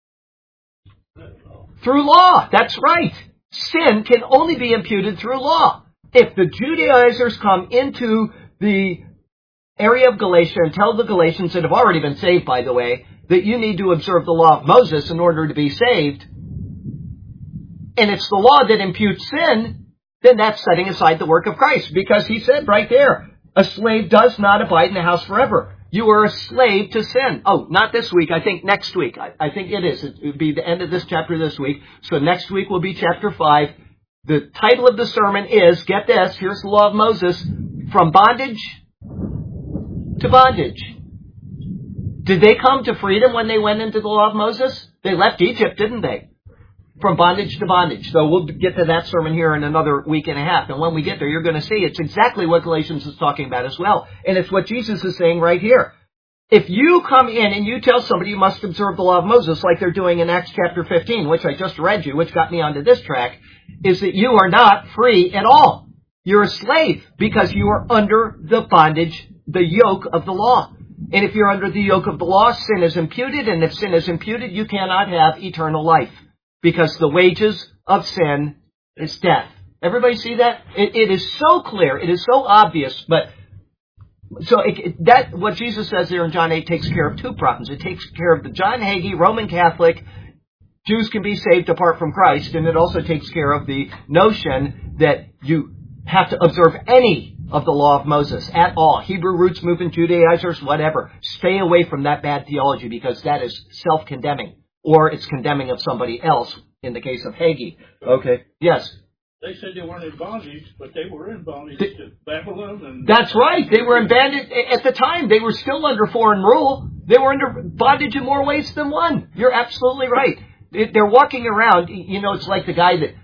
Through law. That's right. Sin can only be imputed through law. If the Judaizers come into the area of Galatia and tell the Galatians that have already been saved, by the way, that you need to observe the law of Moses in order to be saved, and it's the law that imputes sin, then that's setting aside the work of Christ. Because he said right there, a slave does not abide in the house forever. You are a slave to sin. Oh, not this week. I think next week. I, I think it is. It would be the end of this chapter this week. So next week will be chapter five. The title of the sermon is, get this, here's the law of Moses, from bondage to bondage. Did they come to freedom when they went into the law of Moses? They left Egypt, didn't they? from bondage to bondage. So we'll get to that sermon here in another week and a half. And when we get there, you're going to see it's exactly what Galatians is talking about as well. And it's what Jesus is saying right here. If you come in and you tell somebody you must observe the law of Moses like they're doing in Acts chapter fifteen, which I just read you, which got me onto this track, is that you are not free at all. You're a slave because you are under the bondage, the yoke of the law. And if you're under the yoke of the law, sin is imputed. And if sin is imputed, you cannot have eternal life because the wages of sin is death. Everybody see that? It, it is so clear. It is so obvious. But so it, that what Jesus says there in John eight takes care of two problems. It takes care of the John Hagee, Roman Catholic, Jews can be saved apart from Christ. And it also takes care of the notion that you have to observe any of the law of Moses at all. Hebrew roots movement, Judaizers, whatever. Stay away from that bad theology because that is self-condemning. Or it's condemning of somebody else in the case of Hagee. Okay. Yes. They said they weren't in bondage, but they were in bondage the, to Babylon. And that's right. They were in bondage. At the time, they were still under foreign rule. They were under bondage in more ways than one. You're absolutely right. They're walking around. You know, it's like the guy that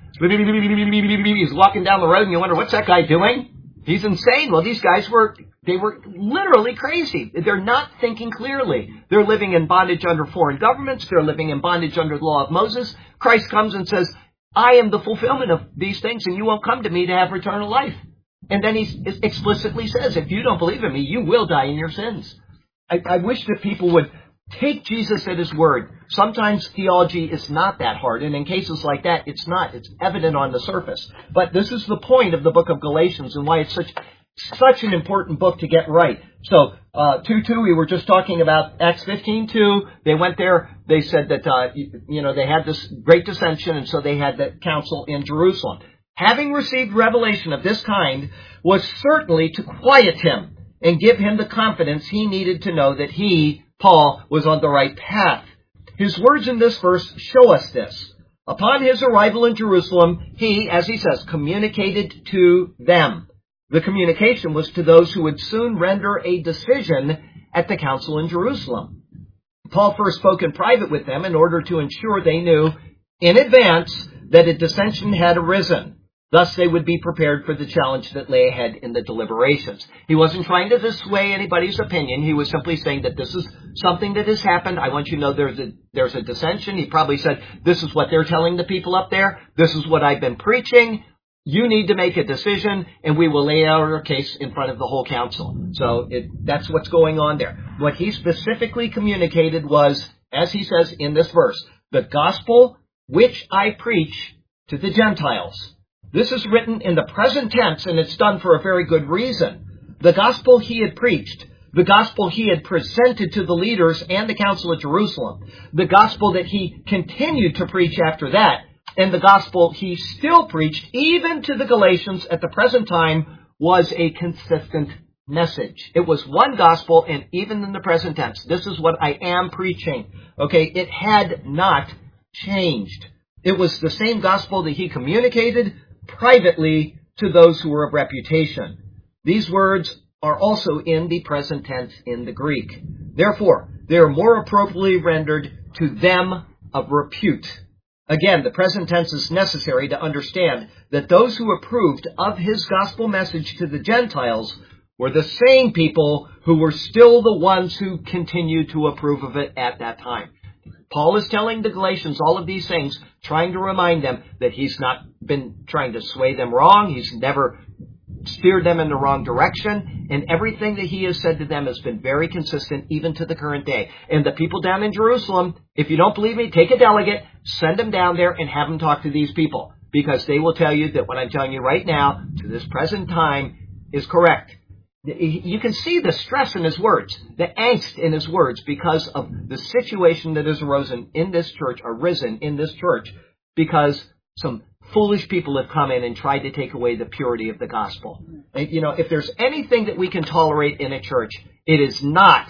he's walking down the road and you wonder, what's that guy doing? He's insane. Well, these guys were, they were literally crazy. They're not thinking clearly. They're living in bondage under foreign governments. They're living in bondage under the law of Moses. Christ comes and says, I am the fulfillment of these things and you won't come to me to have eternal life. And then he explicitly says, if you don't believe in me, you will die in your sins. I, I wish that people would take Jesus at his word. Sometimes theology is not that hard, and in cases like that, it's not. It's evident on the surface. But this is the point of the book of Galatians and why it's such such an important book to get right. So, uh, two two, we were just talking about Acts fifteen two. They went there. They said that, uh, you, you know, they had this great dissension, and so they had the council in Jerusalem. Having received revelation of this kind was certainly to quiet him and give him the confidence he needed to know that he, Paul, was on the right path. His words in this verse show us this. Upon his arrival in Jerusalem, he, as he says, communicated to them. The communication was to those who would soon render a decision at the council in Jerusalem. Paul first spoke in private with them in order to ensure they knew in advance that a dissension had arisen. Thus, they would be prepared for the challenge that lay ahead in the deliberations. He wasn't trying to dissuade anybody's opinion. He was simply saying that this is something that has happened. I want you to know there's a, there's a dissension. He probably said, this is what they're telling the people up there. This is what I've been preaching. You need to make a decision, and we will lay out our case in front of the whole council. So it, that's what's going on there. What he specifically communicated was, as he says in this verse, the gospel which I preach to the Gentiles. This is written in the present tense, and it's done for a very good reason. The gospel he had preached, the gospel he had presented to the leaders and the council at Jerusalem, the gospel that he continued to preach after that, and the gospel he still preached even to the Galatians at the present time was a consistent message. It was one gospel, and even in the present tense, this is what I am preaching. Okay, it had not changed. It was the same gospel that he communicated privately to those who were of reputation. These words are also in the present tense in the Greek. Therefore, they are more appropriately rendered to them of repute. Again, the present tense is necessary to understand that those who approved of his gospel message to the Gentiles were the same people who were still the ones who continued to approve of it at that time. Paul is telling the Galatians all of these things, trying to remind them that he's not been trying to sway them wrong. He's never steered them in the wrong direction. And everything that he has said to them has been very consistent, even to the current day. And the people down in Jerusalem, if you don't believe me, take a delegate, send them down there and have them talk to these people. Because they will tell you that what I'm telling you right now, to this present time, is correct. You can see the stress in his words, the angst in his words, because of the situation that has arisen in this church, arisen in this church, because some foolish people have come in and tried to take away the purity of the gospel. And, you know, if there's anything that we can tolerate in a church, it is not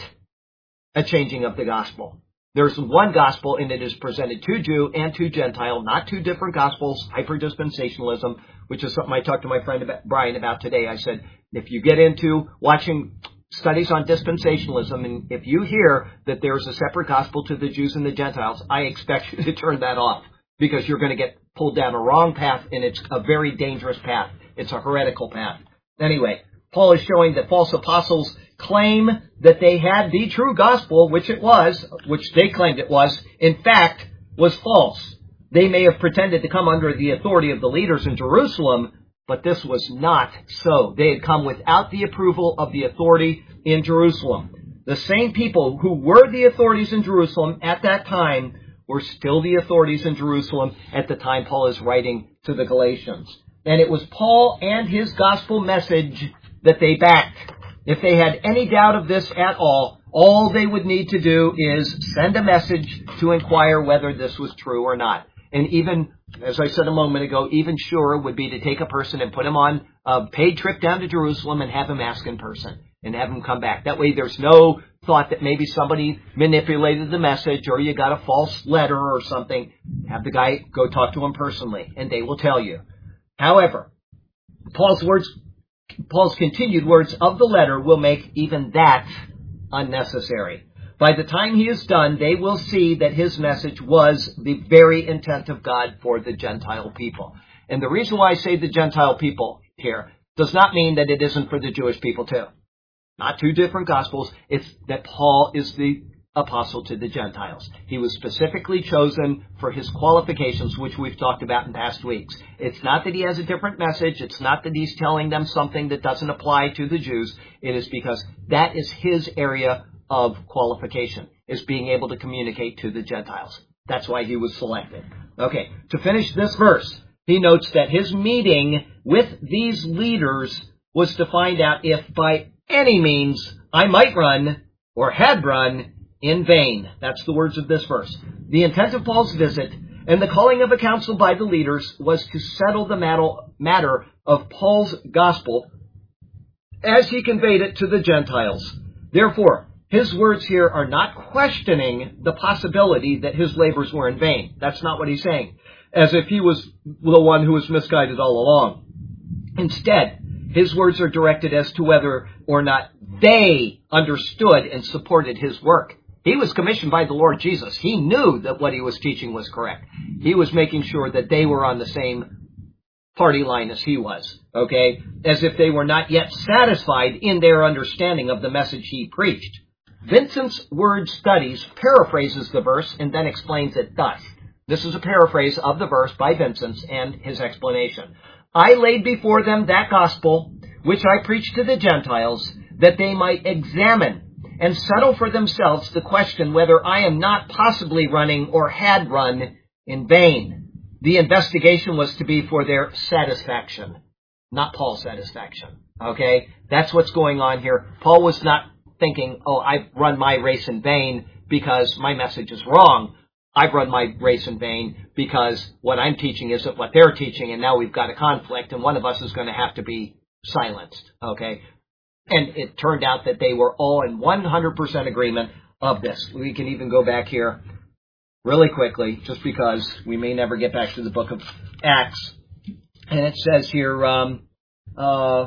a changing of the gospel. There's one gospel, and it is presented to Jew and to Gentile, not two different gospels, hyper-dispensationalism, which is something I talked to my friend about, Brian about today. I said, if you get into watching studies on dispensationalism, and if you hear that there's a separate gospel to the Jews and the Gentiles, I expect you to turn that off. because you're going to get pulled down a wrong path, and it's a very dangerous path. It's a heretical path. Anyway, Paul is showing that false apostles claim that they had the true gospel, which it was, which they claimed it was, in fact, was false. They may have pretended to come under the authority of the leaders in Jerusalem, but this was not so. They had come without the approval of the authority in Jerusalem. The same people who were the authorities in Jerusalem at that time were still the authorities in Jerusalem at the time Paul is writing to the Galatians. And it was Paul and his gospel message that they backed. If they had any doubt of this at all, all they would need to do is send a message to inquire whether this was true or not. And even, as I said a moment ago, even surer would be to take a person and put him on a paid trip down to Jerusalem and have him ask in person and have him come back. That way there's no thought that maybe somebody manipulated the message or you got a false letter or something. Have the guy go talk to him personally and they will tell you. However, Paul's words, Paul's continued words of the letter will make even that unnecessary. By the time he is done, they will see that his message was the very intent of God for the Gentile people. And the reason why I say the Gentile people here does not mean that it isn't for the Jewish people too. Not two different gospels. It's that Paul is the apostle to the Gentiles. He was specifically chosen for his qualifications, which we've talked about in past weeks. It's not that he has a different message. It's not that he's telling them something that doesn't apply to the Jews. It is because that is his area of qualification, is being able to communicate to the Gentiles. That's why he was selected. Okay, to finish this verse, he notes that his meeting with these leaders was to find out if by any means I might run or had run in vain. That's the words of this verse. The intent of Paul's visit and the calling of a council by the leaders was to settle the matter of Paul's gospel as he conveyed it to the Gentiles. Therefore, his words here are not questioning the possibility that his labors were in vain. That's not what he's saying, as if he was the one who was misguided all along. Instead, his words are directed as to whether or not they understood and supported his work. He was commissioned by the Lord Jesus. He knew that what he was teaching was correct. He was making sure that they were on the same party line as he was, okay? As if they were not yet satisfied in their understanding of the message he preached. Vincent's Word Studies paraphrases the verse and then explains it thus. This is a paraphrase of the verse by Vincent and his explanation. I laid before them that gospel which I preached to the Gentiles, that they might examine and settle for themselves the question whether I am not possibly running or had run in vain. The investigation was to be for their satisfaction, not Paul's satisfaction. Okay? That's what's going on here. Paul was not thinking, oh, I've run my race in vain because my message is wrong. I've run my race in vain because what I'm teaching isn't what they're teaching, and now we've got a conflict, and one of us is going to have to be silenced. Okay? And it turned out that they were all in one hundred percent agreement of this. We can even go back here really quickly, just because we may never get back to the book of Acts. And it says here, um, uh,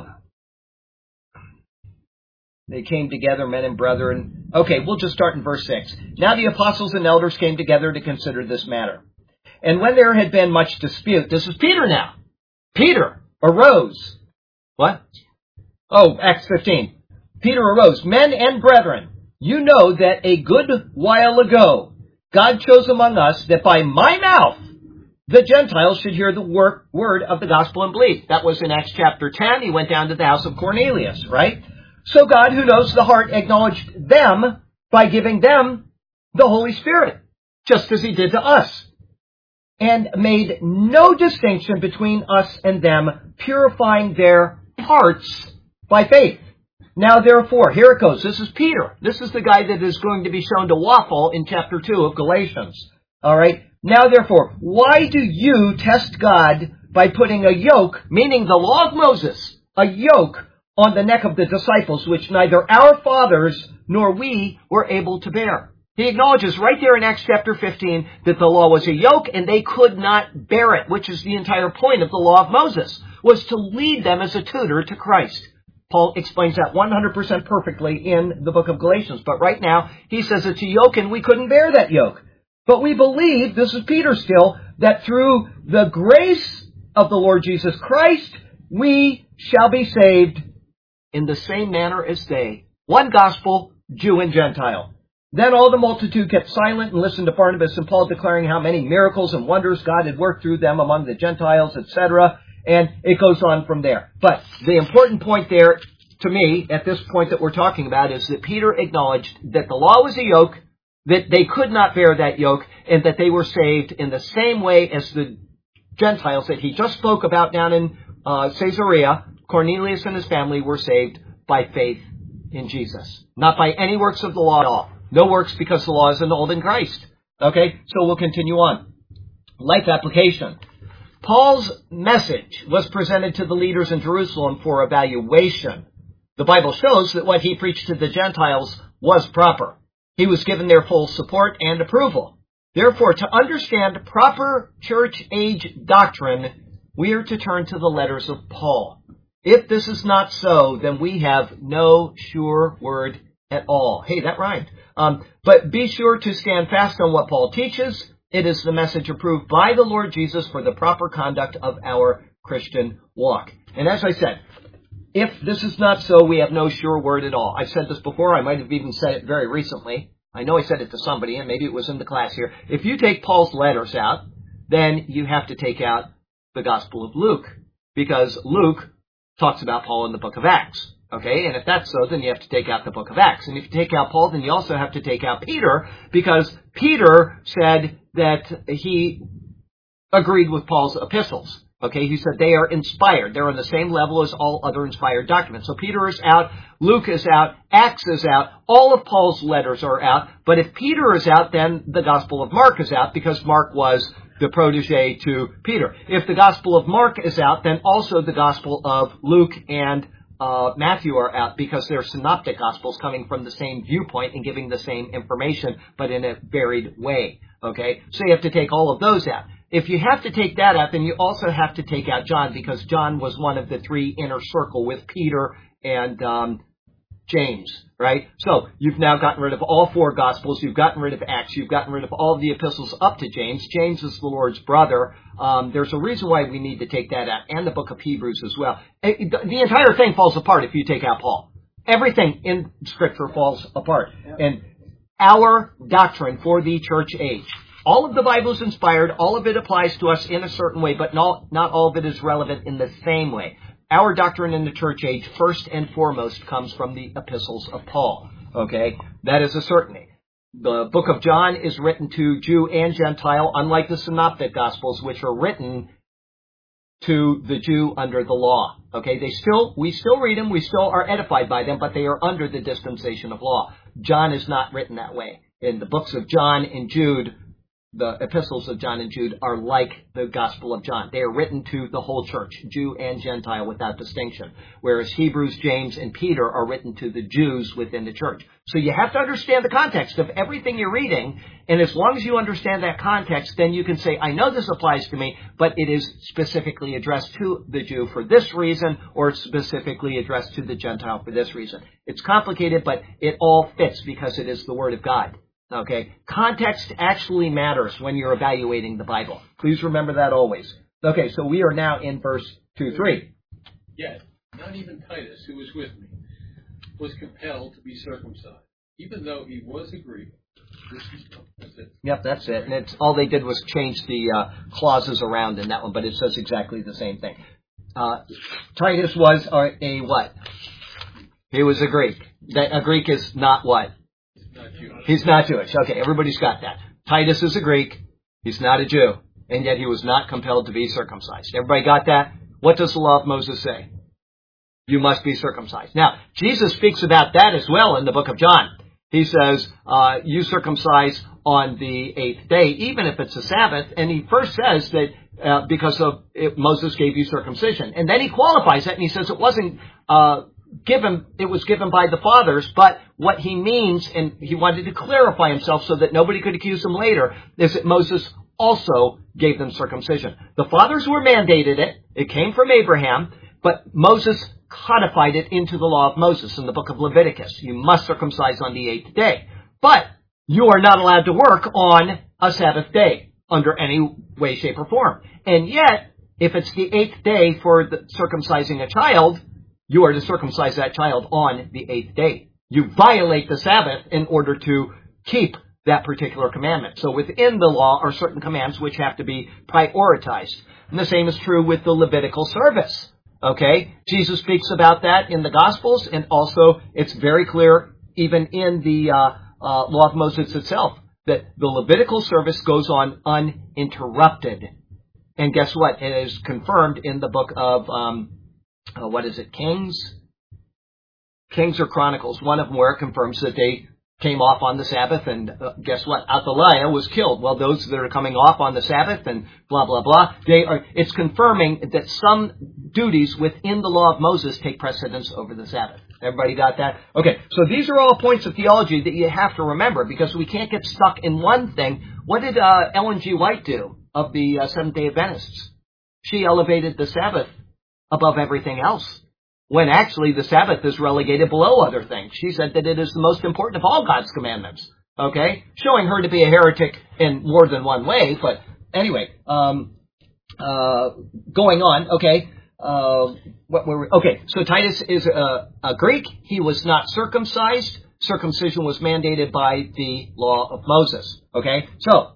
they came together, men and brethren. Okay, we'll just start in verse six. Now the apostles and elders came together to consider this matter. And when there had been much dispute, this is Peter now. Peter arose. What? Oh, Acts fifteen. Peter arose. Men and brethren, you know that a good while ago God chose among us that by my mouth the Gentiles should hear the wor- word of the gospel and believe. That was in Acts chapter ten. He went down to the house of Cornelius, right? So God, who knows the heart, acknowledged them by giving them the Holy Spirit, just as he did to us, and made no distinction between us and them, purifying their hearts by faith. Now, therefore, here it goes. This is Peter. This is the guy that is going to be shown to waffle in chapter two of Galatians. All right. Now, therefore, why do you test God by putting a yoke, meaning the law of Moses, a yoke on the neck of the disciples, which neither our fathers nor we were able to bear? He acknowledges right there in Acts chapter fifteen that the law was a yoke and they could not bear it, which is the entire point of the law of Moses, was to lead them as a tutor to Christ. Paul explains that one hundred percent perfectly in the book of Galatians. But right now, he says it's a yoke and we couldn't bear that yoke. But we believe, this is Peter still, that through the grace of the Lord Jesus Christ, we shall be saved in the same manner as they. One gospel, Jew and Gentile. Then all the multitude kept silent and listened to Barnabas and Paul declaring how many miracles and wonders God had worked through them among the Gentiles, et cetera. And it goes on from there. But the important point there, to me, at this point that we're talking about, is that Peter acknowledged that the law was a yoke, that they could not bear that yoke, and that they were saved in the same way as the Gentiles that he just spoke about down in uh, Caesarea. Cornelius and his family were saved by faith in Jesus, not by any works of the law at all. No works because the law is annulled in Christ. Okay, so we'll continue on. Life application. Paul's message was presented to the leaders in Jerusalem for evaluation. The Bible shows that what he preached to the Gentiles was proper. He was given their full support and approval. Therefore, to understand proper church age doctrine, we are to turn to the letters of Paul. If this is not so, then we have no sure word at all. Hey, that rhymed. Um, but be sure to stand fast on what Paul teaches. It is the message approved by the Lord Jesus for the proper conduct of our Christian walk. And as I said, if this is not so, we have no sure word at all. I've said this before. I might have even said it very recently. I know I said it to somebody, and maybe it was in the class here. If you take Paul's letters out, then you have to take out the Gospel of Luke, because Luke talks about Paul in the book of Acts. Okay, and if that's so, then you have to take out the book of Acts. And if you take out Paul, then you also have to take out Peter, because Peter said that he agreed with Paul's epistles. Okay, he said they are inspired. They're on the same level as all other inspired documents. So Peter is out, Luke is out, Acts is out, all of Paul's letters are out. But if Peter is out, then the Gospel of Mark is out, because Mark was the protege to Peter. If the Gospel of Mark is out, then also the Gospel of Luke and Uh, Matthew are out, because they're synoptic gospels coming from the same viewpoint and giving the same information, but in a varied way. Okay, so you have to take all of those out. If you have to take that out, then you also have to take out John, because John was one of the three inner circle with Peter and um, James, right? So you've now gotten rid of all four Gospels. You've gotten rid of Acts. You've gotten rid of all of the epistles up to James. James is the Lord's brother. Um, there's a reason why we need to take that out, and the book of Hebrews as well. It, the entire thing falls apart if you take out Paul. Everything in Scripture falls apart. And our doctrine for the church age, all of the Bible is inspired. All of it applies to us in a certain way, but not, not all of it is relevant in the same way. Our doctrine in the church age, first and foremost, comes from the epistles of Paul. Okay? That is a certainty. The book of John is written to Jew and Gentile, unlike the synoptic gospels, which are written to the Jew under the law. Okay? They still, we still read them, we still are edified by them, but they are under the dispensation of law. John is not written that way. In the books of John and Jude, the epistles of John and Jude are like the Gospel of John. They are written to the whole church, Jew and Gentile, without distinction. Whereas Hebrews, James, and Peter are written to the Jews within the church. So you have to understand the context of everything you're reading. And as long as you understand that context, then you can say, I know this applies to me, but it is specifically addressed to the Jew for this reason, or it's specifically addressed to the Gentile for this reason. It's complicated, but it all fits because it is the Word of God. Okay, context actually matters when you're evaluating the Bible. Please remember that always. Okay, so we are now in verse two three. Yet, not even Titus, who was with me, was compelled to be circumcised, even though he was a Greek. This is, that's it. Yep, that's it. And it's all they did was change the uh, clauses around in that one, but it says exactly the same thing. Uh, Titus was a, a what? He was a Greek. A Greek is not what? He's not Jewish. Okay, everybody's got that. Titus is a Greek. He's not a Jew. And yet he was not compelled to be circumcised. Everybody got that? What does the law of Moses say? You must be circumcised. Now, Jesus speaks about that as well in the book of John. He says, uh, you circumcise on the eighth day, even if it's a Sabbath. And he first says that uh, because of it, Moses gave you circumcision. And then he qualifies it, and he says it wasn't uh given, it was given by the fathers, but what he means, and he wanted to clarify himself so that nobody could accuse him later, is that Moses also gave them circumcision. The fathers were mandated it. It came from Abraham, but Moses codified it into the law of Moses in the book of Leviticus. You must circumcise on the eighth day. But you are not allowed to work on a Sabbath day under any way, shape, or form. And yet, if it's the eighth day for the circumcising a child, you are to circumcise that child on the eighth day. You violate the Sabbath in order to keep that particular commandment. So within the law are certain commands which have to be prioritized. And the same is true with the Levitical service. Okay? Jesus speaks about that in the Gospels, and also it's very clear even in the uh, uh, Law of Moses itself that the Levitical service goes on uninterrupted. And guess what? It is confirmed in the book of, um, uh, what is it, Kings? Kings or Chronicles, one of them where it confirms that they came off on the Sabbath, and uh, guess what? Athaliah was killed. Well, those that are coming off on the Sabbath and blah, blah, blah, they are, it's confirming that some duties within the law of Moses take precedence over the Sabbath. Everybody got that? Okay, so these are all points of theology that you have to remember, because we can't get stuck in one thing. What did uh, Ellen G. White do of the uh, Seventh-day Adventists? She elevated the Sabbath above everything else, when actually the Sabbath is relegated below other things. She said that it is the most important of all God's commandments. Okay? Showing her to be a heretic in more than one way, but anyway, um, uh, going on, okay, uh, what were we, okay, so Titus is a, a Greek. He was not circumcised. Circumcision was mandated by the law of Moses. Okay? So,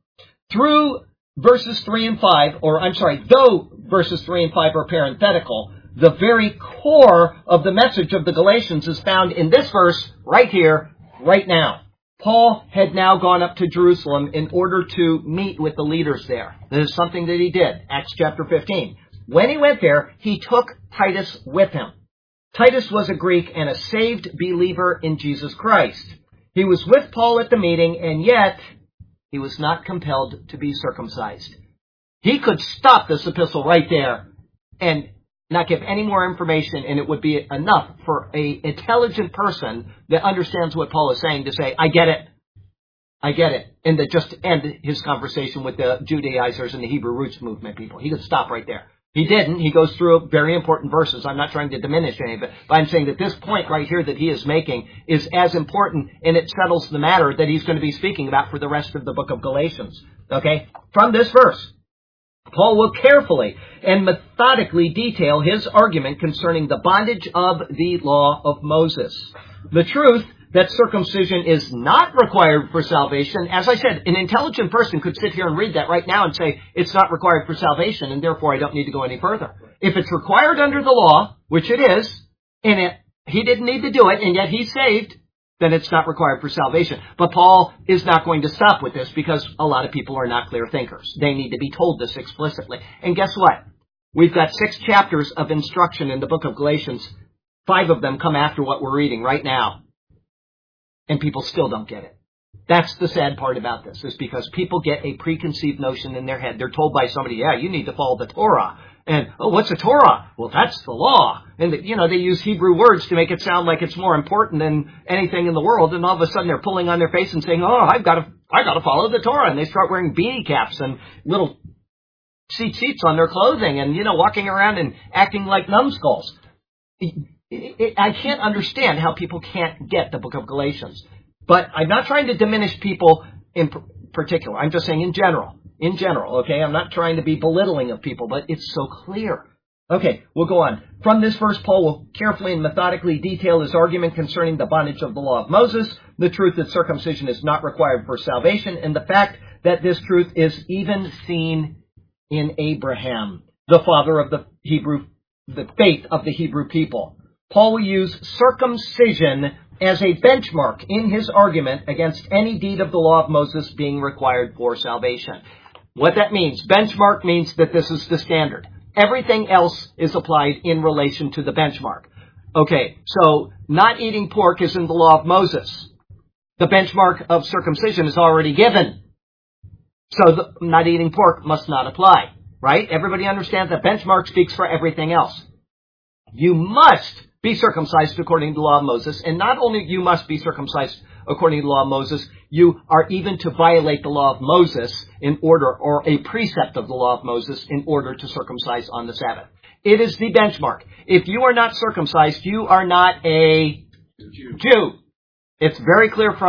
through verses three and five, or I'm sorry, though verses three and five are parenthetical, the very core of the message of the Galatians is found in this verse right here, right now. Paul had now gone up to Jerusalem in order to meet with the leaders there. This is something that he did. Acts chapter fifteen. When he went there, he took Titus with him. Titus was a Greek and a saved believer in Jesus Christ. He was with Paul at the meeting, and yet he was not compelled to be circumcised. He could stop this epistle right there and not give any more information, and it would be enough for a intelligent person that understands what Paul is saying to say, I get it, I get it, and to just end his conversation with the Judaizers and the Hebrew roots movement people. He could stop right there. He didn't. He goes through very important verses. I'm not trying to diminish any of it, but I'm saying that this point right here that he is making is as important, and it settles the matter that he's going to be speaking about for the rest of the book of Galatians. Okay? From this verse, Paul will carefully and methodically detail his argument concerning the bondage of the law of Moses. The truth that circumcision is not required for salvation, as I said, an intelligent person could sit here and read that right now and say, it's not required for salvation, and therefore I don't need to go any further. If it's required under the law, which it is, and it, he didn't need to do it, and yet he's saved, then it's not required for salvation. But Paul is not going to stop with this because a lot of people are not clear thinkers. They need to be told this explicitly. And guess what? We've got six chapters of instruction in the book of Galatians. Five of them come after what we're reading right now. And people still don't get it. That's the sad part about this, is because people get a preconceived notion in their head. They're told by somebody, yeah, you need to follow the Torah. And, oh, what's a Torah? Well, that's the law. And, the, you know, they use Hebrew words to make it sound like it's more important than anything in the world. And all of a sudden they're pulling on their face and saying, oh, I've got to, I've got to follow the Torah. And they start wearing beanie caps and little seat seats on their clothing and, you know, walking around and acting like numbskulls. I can't understand how people can't get the book of Galatians. But I'm not trying to diminish people in particular. I'm just saying in general. In general, okay? I'm not trying to be belittling of people, but it's so clear. Okay, we'll go on. From this verse, Paul will carefully and methodically detail his argument concerning the bondage of the law of Moses, the truth that circumcision is not required for salvation, and the fact that this truth is even seen in Abraham, the father of the Hebrew, the faith of the Hebrew people. Paul will use circumcision as a benchmark in his argument against any deed of the law of Moses being required for salvation. What that means, benchmark means that this is the standard. Everything else is applied in relation to the benchmark. Okay, so not eating pork is in the law of Moses. The benchmark of circumcision is already given. So the, not eating pork must not apply, right? Everybody understands that benchmark speaks for everything else. You must be circumcised according to the law of Moses, and not only you must be circumcised according to the law of Moses, you are even to violate the law of Moses in order, or a precept of the law of Moses in order to circumcise on the Sabbath. It is the benchmark. If you are not circumcised, you are not a Jew. Jew. It's very clear from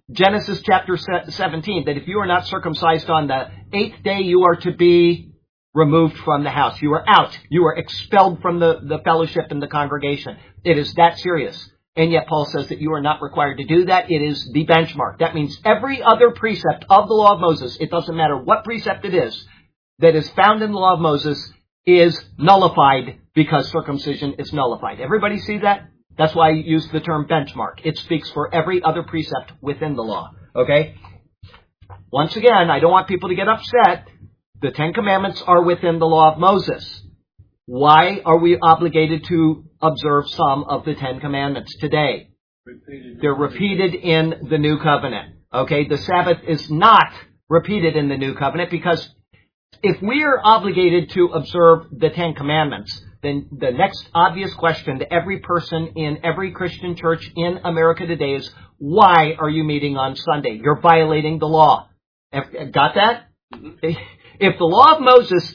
Genesis chapter seventeen, that if you are not circumcised on the eighth day, you are to be removed from the house. You are out. You are expelled from the, the fellowship and the congregation. It is that serious. And yet Paul says that you are not required to do that. It is the benchmark. That means every other precept of the law of Moses, it doesn't matter what precept it is, that is found in the law of Moses is nullified because circumcision is nullified. Everybody see that? That's why I use the term benchmark. It speaks for every other precept within the law. Okay? Once again, I don't want people to get upset. The Ten Commandments are within the law of Moses. Why are we obligated to observe some of the Ten Commandments today? Repeated. They're repeated in the New Covenant. Okay? The Sabbath is not repeated in the New Covenant because if we are obligated to observe the Ten Commandments, then the next obvious question to every person in every Christian church in America today is, why are you meeting on Sunday? You're violating the law. Got that? Mm-hmm. If the law of Moses,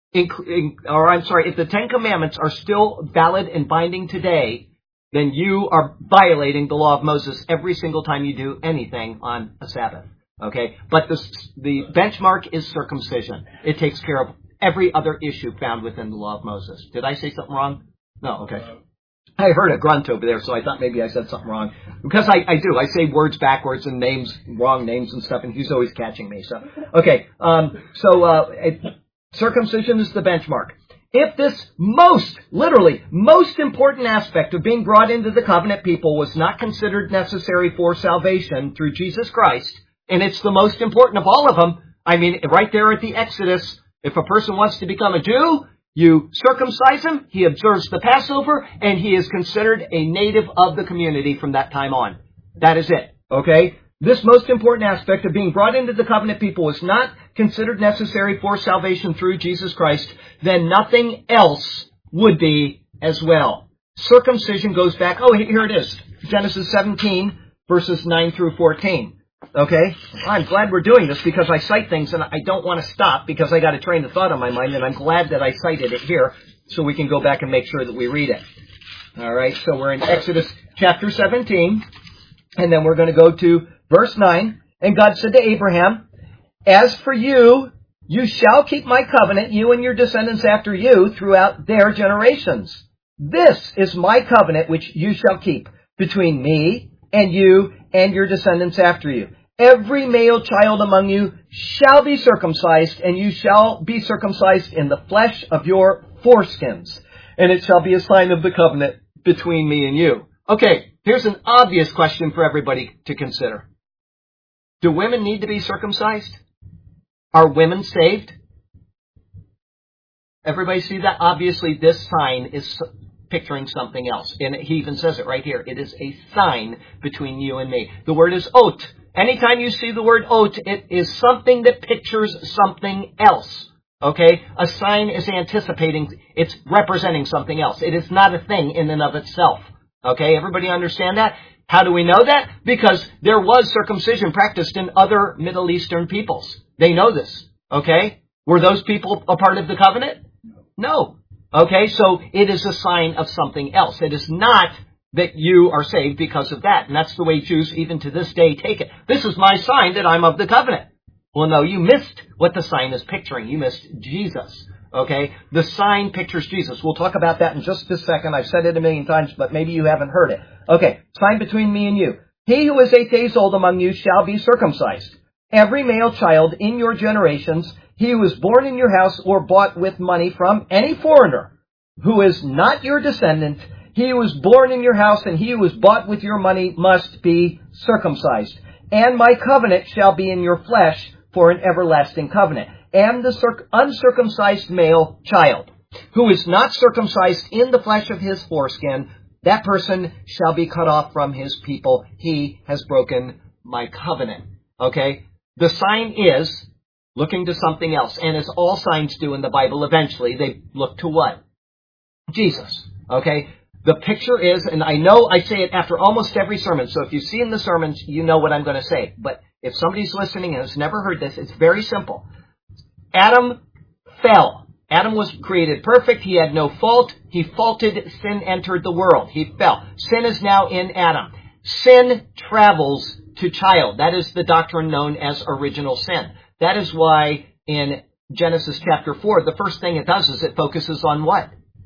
or I'm sorry, if the Ten Commandments are still valid and binding today, then you are violating the law of Moses every single time you do anything on a Sabbath. Okay? But the, the benchmark is circumcision. It takes care of every other issue found within the law of Moses. Did I say something wrong? No, okay. I heard a grunt over there, so I thought maybe I said something wrong. Because I, I do. I say words backwards and names, wrong names and stuff, and he's always catching me. So, okay. Um, so, uh, it, circumcision is the benchmark. If this most, literally, most important aspect of being brought into the covenant people was not considered necessary for salvation through Jesus Christ, and it's the most important of all of them, I mean, right there at the Exodus, if a person wants to become a Jew, you circumcise him, he observes the Passover, and he is considered a native of the community from that time on. That is it. Okay? This most important aspect of being brought into the covenant people was not considered necessary for salvation through Jesus Christ, then nothing else would be as well. Circumcision goes back, oh, here it is. Genesis seventeen, verses nine through fourteen. Okay? I'm glad we're doing this because I cite things and I don't want to stop because I got a train of thought on my mind, and I'm glad that I cited it here so we can go back and make sure that we read it. All right, so we're in Exodus chapter seventeen, and then we're going to go to verse nine. And God said to Abraham, "As for you, you shall keep my covenant, you and your descendants after you, throughout their generations. This is my covenant which you shall keep between me and you and your descendants after you. Every male child among you shall be circumcised, and you shall be circumcised in the flesh of your foreskins. And it shall be a sign of the covenant between me and you." Okay, here's an obvious question for everybody to consider. Do women need to be circumcised? Are women saved? Everybody see that? Obviously, this sign is picturing something else. And he even says it right here. It is a sign between you and me. The word is ot. Anytime you see the word ot, it is something that pictures something else. Okay? A sign is anticipating, it's representing something else. It is not a thing in and of itself. Okay? Everybody understand that? How do we know that? Because there was circumcision practiced in other Middle Eastern peoples. They know this. Okay? Were those people a part of the covenant? No. Okay, so it is a sign of something else. It is not that you are saved because of that. And that's the way Jews even to this day take it. This is my sign that I'm of the covenant. Well, no, you missed what the sign is picturing. You missed Jesus. Okay, the sign pictures Jesus. We'll talk about that in just a second. I've said it a million times, but maybe you haven't heard it. Okay, sign between me and you. He who is eight days old among you shall be circumcised. Every male child in your generations, he who is born in your house or bought with money from any foreigner who is not your descendant, he who is born in your house and he who is bought with your money must be circumcised. And my covenant shall be in your flesh for an everlasting covenant. And the circ- uncircumcised male child who is not circumcised in the flesh of his foreskin, that person shall be cut off from his people. He has broken my covenant. Okay? The sign is looking to something else. And as all signs do in the Bible, eventually they look to what? Jesus. Okay? The picture is, and I know I say it after almost every sermon, so if you see in the sermons, you know what I'm going to say. But if somebody's listening and has never heard this, it's very simple. Adam fell. Adam was created perfect. He had no fault. He faulted. Sin entered the world. He fell. Sin is now in Adam. Sin travels to child. That is the doctrine known as original sin. That is why in Genesis chapter four, the first thing it does is it focuses on what?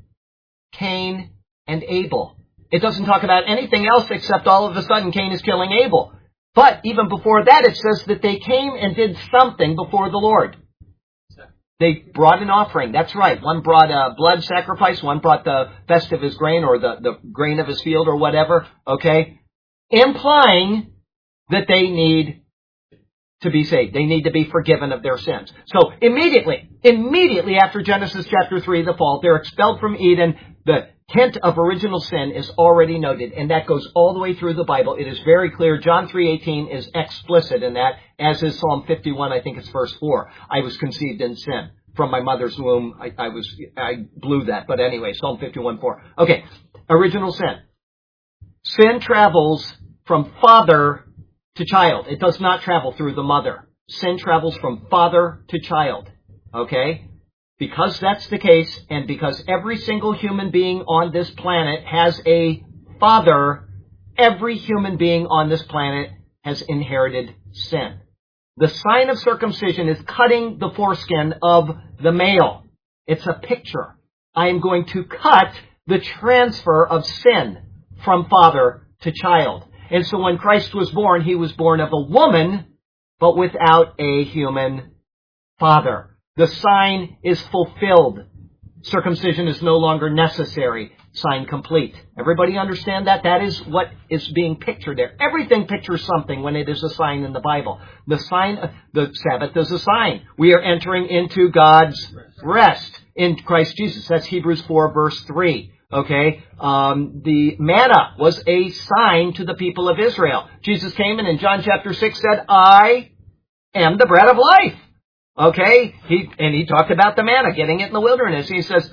Cain and Abel. It doesn't talk about anything else except all of a sudden Cain is killing Abel. But even before that, it says that they came and did something before the Lord. They brought an offering. That's right. One brought a blood sacrifice. One brought the best of his grain or the, the grain of his field or whatever. Okay? Implying that they need to be saved. They need to be forgiven of their sins. So immediately, immediately after Genesis chapter three, the fall, they're expelled from Eden. The hint of original sin is already noted, and that goes all the way through the Bible. It is very clear. John three eighteen is explicit in that, as is Psalm fifty-one, I think it's verse four. I was conceived in sin. From my mother's womb, I, I was, I blew that. But anyway, Psalm fifty-one four. Okay, original sin. Sin travels from father to child. It does not travel through the mother. Sin travels from father to child. Okay? Because that's the case, and because every single human being on this planet has a father, every human being on this planet has inherited sin. The sign of circumcision is cutting the foreskin of the male. It's a picture. I am going to cut the transfer of sin from father to child. And so when Christ was born, he was born of a woman, but without a human father. The sign is fulfilled. Circumcision is no longer necessary. Sign complete. Everybody understand that? That is what is being pictured there. Everything pictures something when it is a sign in the Bible. The sign, the Sabbath is a sign. We are entering into God's rest in Christ Jesus. That's Hebrews four verse three. Okay, um, the manna was a sign to the people of Israel. Jesus came in in John chapter six said, I am the bread of life. Okay, he and he talked about the manna, getting it in the wilderness. He says,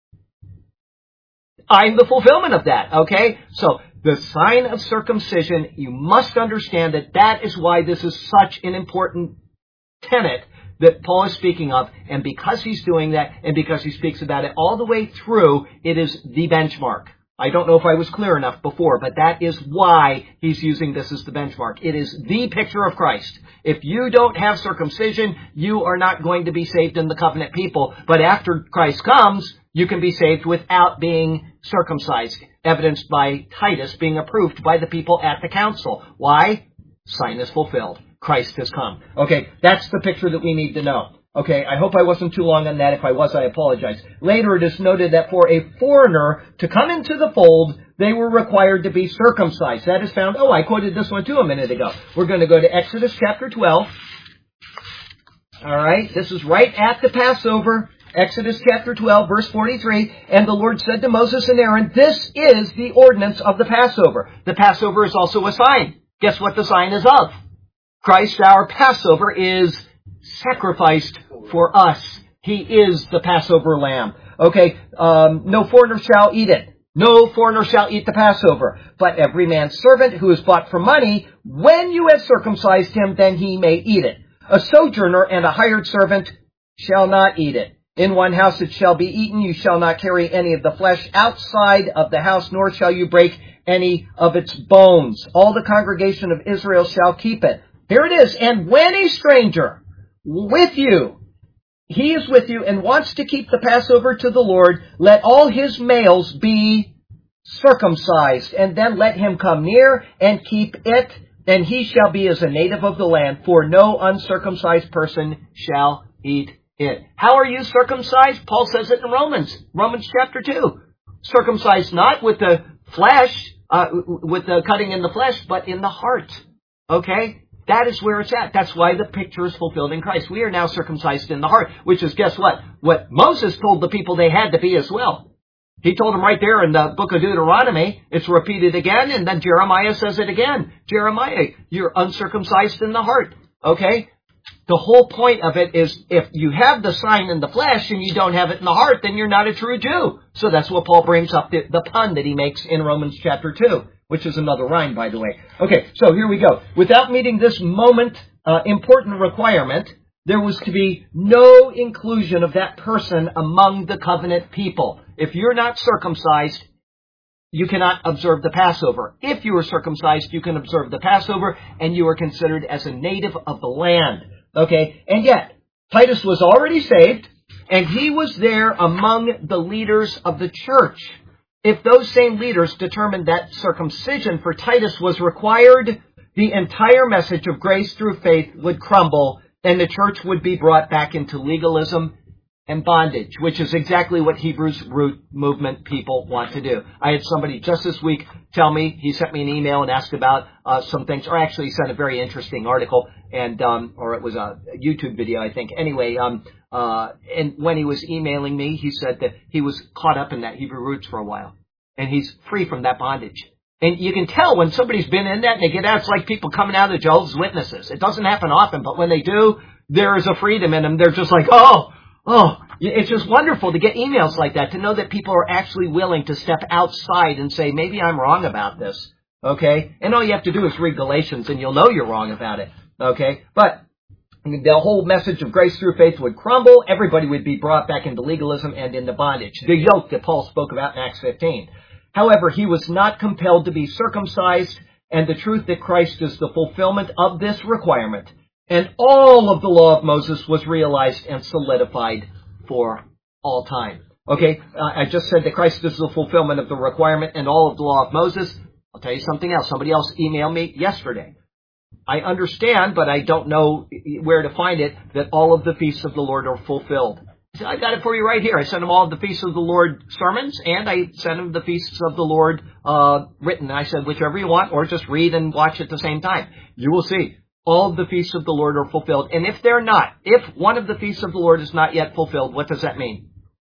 I'm the fulfillment of that. Okay, so the sign of circumcision, you must understand that that is why this is such an important tenet that Paul is speaking of, and because he's doing that, and because he speaks about it all the way through, it is the benchmark. I don't know if I was clear enough before, but that is why he's using this as the benchmark. It is the picture of Christ. If you don't have circumcision, you are not going to be saved in the covenant people. But after Christ comes, you can be saved without being circumcised, evidenced by Titus being approved by the people at the council. Why? Sign is fulfilled. Christ has come. Okay, that's the picture that we need to know. Okay, I hope I wasn't too long on that. If I was, I apologize. Later it is noted that for a foreigner to come into the fold, they were required to be circumcised. That is found, oh, I quoted this one too a minute ago. We're going to go to Exodus chapter twelve. All right, this is right at the Passover. Exodus chapter twelve, verse forty-three. And the Lord said to Moses and Aaron, this is the ordinance of the Passover. The Passover is also a sign. Guess what the sign is of? Christ, our Passover, is sacrificed for us. He is the Passover lamb. Okay, um, no foreigner shall eat it. No foreigner shall eat the Passover. But every man's servant who is bought for money, when you have circumcised him, then he may eat it. A sojourner and a hired servant shall not eat it. In one house it shall be eaten. You shall not carry any of the flesh outside of the house, nor shall you break any of its bones. All the congregation of Israel shall keep it. Here it is. And when a stranger with you, he is with you and wants to keep the Passover to the Lord, let all his males be circumcised, and then let him come near and keep it, and he shall be as a native of the land, for no uncircumcised person shall eat it. How are you circumcised? Paul says it in Romans, Romans chapter two. Circumcised not with the flesh, uh, with the cutting in the flesh, but in the heart. Okay? That is where it's at. That's why the picture is fulfilled in Christ. We are now circumcised in the heart, which is, guess what? What Moses told the people they had to be as well. He told them right there in the book of Deuteronomy. It's repeated again, and then Jeremiah says it again. Jeremiah, you're uncircumcised in the heart. Okay? The whole point of it is if you have the sign in the flesh and you don't have it in the heart, then you're not a true Jew. So that's what Paul brings up, the, the pun that he makes in Romans chapter two. Which is another rhyme, by the way. Okay, so here we go. Without meeting this moment, uh, important requirement, there was to be no inclusion of that person among the covenant people. If you're not circumcised, you cannot observe the Passover. If you are circumcised, you can observe the Passover, and you are considered as a native of the land. Okay? And yet, Titus was already saved, and he was there among the leaders of the church. If those same leaders determined that circumcision for Titus was required, the entire message of grace through faith would crumble, and the church would be brought back into legalism and bondage, which is exactly what Hebrews root movement people want to do. I had somebody just this week tell me, he sent me an email and asked about uh, some things, or actually he sent a very interesting article, and um, or it was a YouTube video, I think. Anyway, um, uh, and when he was emailing me, he said that he was caught up in that Hebrew roots for a while, and he's free from that bondage. And you can tell when somebody's been in that and they get out, it's like people coming out of the Jehovah's Witnesses. It doesn't happen often, but when they do, there is a freedom in them. They're just like, oh, oh, it's just wonderful to get emails like that, to know that people are actually willing to step outside and say, maybe I'm wrong about this, okay? And all you have to do is read Galatians and you'll know you're wrong about it, okay? But the whole message of grace through faith would crumble. Everybody would be brought back into legalism and into bondage, the yoke that Paul spoke about in Acts fifteen. However, he was not compelled to be circumcised, and the truth that Christ is the fulfillment of this requirement, and all of the law of Moses was realized and solidified for all time. Okay, uh, I just said that Christ is the fulfillment of the requirement and all of the law of Moses. I'll tell you something else. Somebody else emailed me yesterday. I understand, but I don't know where to find it, that all of the feasts of the Lord are fulfilled. I got it for you right here. I sent him all of the Feasts of the Lord sermons, and I sent him the Feasts of the Lord uh, written. I said, whichever you want, or just read and watch at the same time. You will see all of the Feasts of the Lord are fulfilled. And if they're not, if one of the Feasts of the Lord is not yet fulfilled, what does that mean?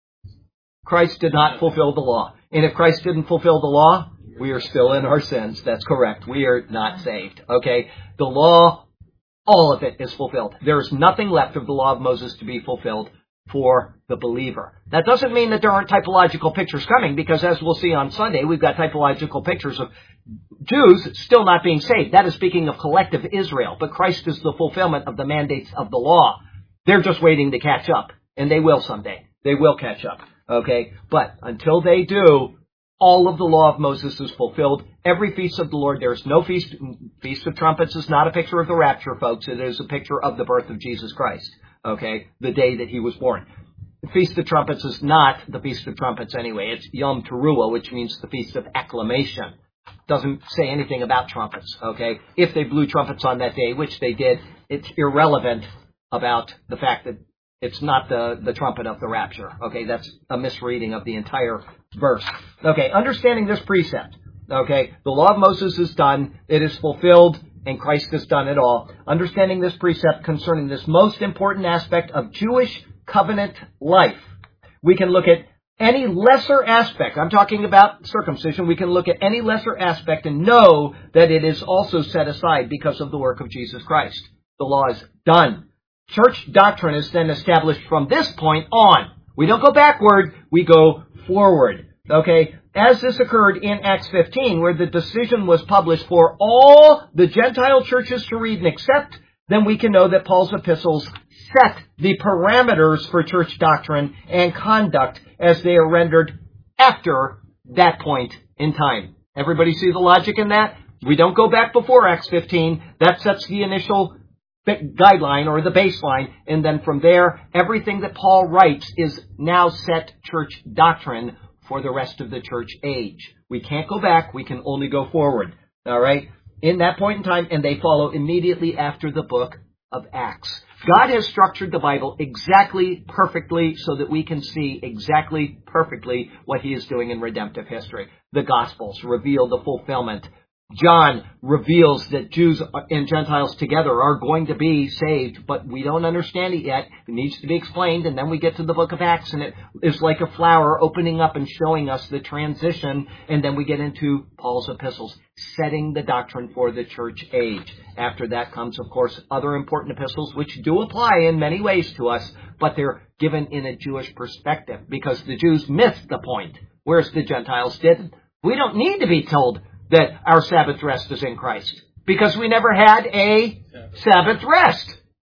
Christ did not fulfill the law. And if Christ didn't fulfill the law, we are still in our sins. That's correct. We are not saved. Okay? The law, all of it is fulfilled. There is nothing left of the law of Moses to be fulfilled for the believer. That doesn't mean that there aren't typological pictures coming, because as we'll see on Sunday, we've got typological pictures of Jews still not being saved. That is speaking of collective Israel, but Christ is the fulfillment of the mandates of the law. They're just waiting to catch up, and they will someday. They will catch up, okay? But until they do, all of the law of Moses is fulfilled. Every feast of the Lord, there is no feast. Feast of Trumpets is not a picture of the rapture, folks. It is a picture of the birth of Jesus Christ. Okay, the day that he was born. The Feast of Trumpets is not the Feast of Trumpets anyway. It's Yom Teruah, which means the Feast of Acclamation. Doesn't say anything about trumpets, okay? If they blew trumpets on that day, which they did, it's irrelevant about the fact that it's not the, the trumpet of the rapture. Okay, that's a misreading of the entire verse. Okay, understanding this precept. Okay, the law of Moses is done. It is fulfilled. And Christ has done it all. Understanding this precept concerning this most important aspect of Jewish covenant life, we can look at any lesser aspect. I'm talking about circumcision. We can look at any lesser aspect and know that it is also set aside because of the work of Jesus Christ. The law is done. Church doctrine is then established from this point on. We don't go backward. We go forward. Okay? As this occurred in Acts fifteen, where the decision was published for all the Gentile churches to read and accept, then we can know that Paul's epistles set the parameters for church doctrine and conduct as they are rendered after that point in time. Everybody see the logic in that? We don't go back before Acts fifteen. That sets the initial guideline or the baseline, and then from there, everything that Paul writes is now set church doctrine for the rest of the church age. We can't go back. We can only go forward. All right? In that point in time, and they follow immediately after the book of Acts. God has structured the Bible exactly perfectly so that we can see exactly perfectly what he is doing in redemptive history. The Gospels reveal the fulfillment. John reveals that Jews and Gentiles together are going to be saved, but we don't understand it yet. It needs to be explained, and then we get to the book of Acts, and it is like a flower opening up and showing us the transition, and then we get into Paul's epistles, setting the doctrine for the church age. After that comes, of course, other important epistles, which do apply in many ways to us, but they're given in a Jewish perspective, because the Jews missed the point, whereas the Gentiles didn't. We don't need to be told that our Sabbath rest is in Christ, because we never had a Sabbath rest,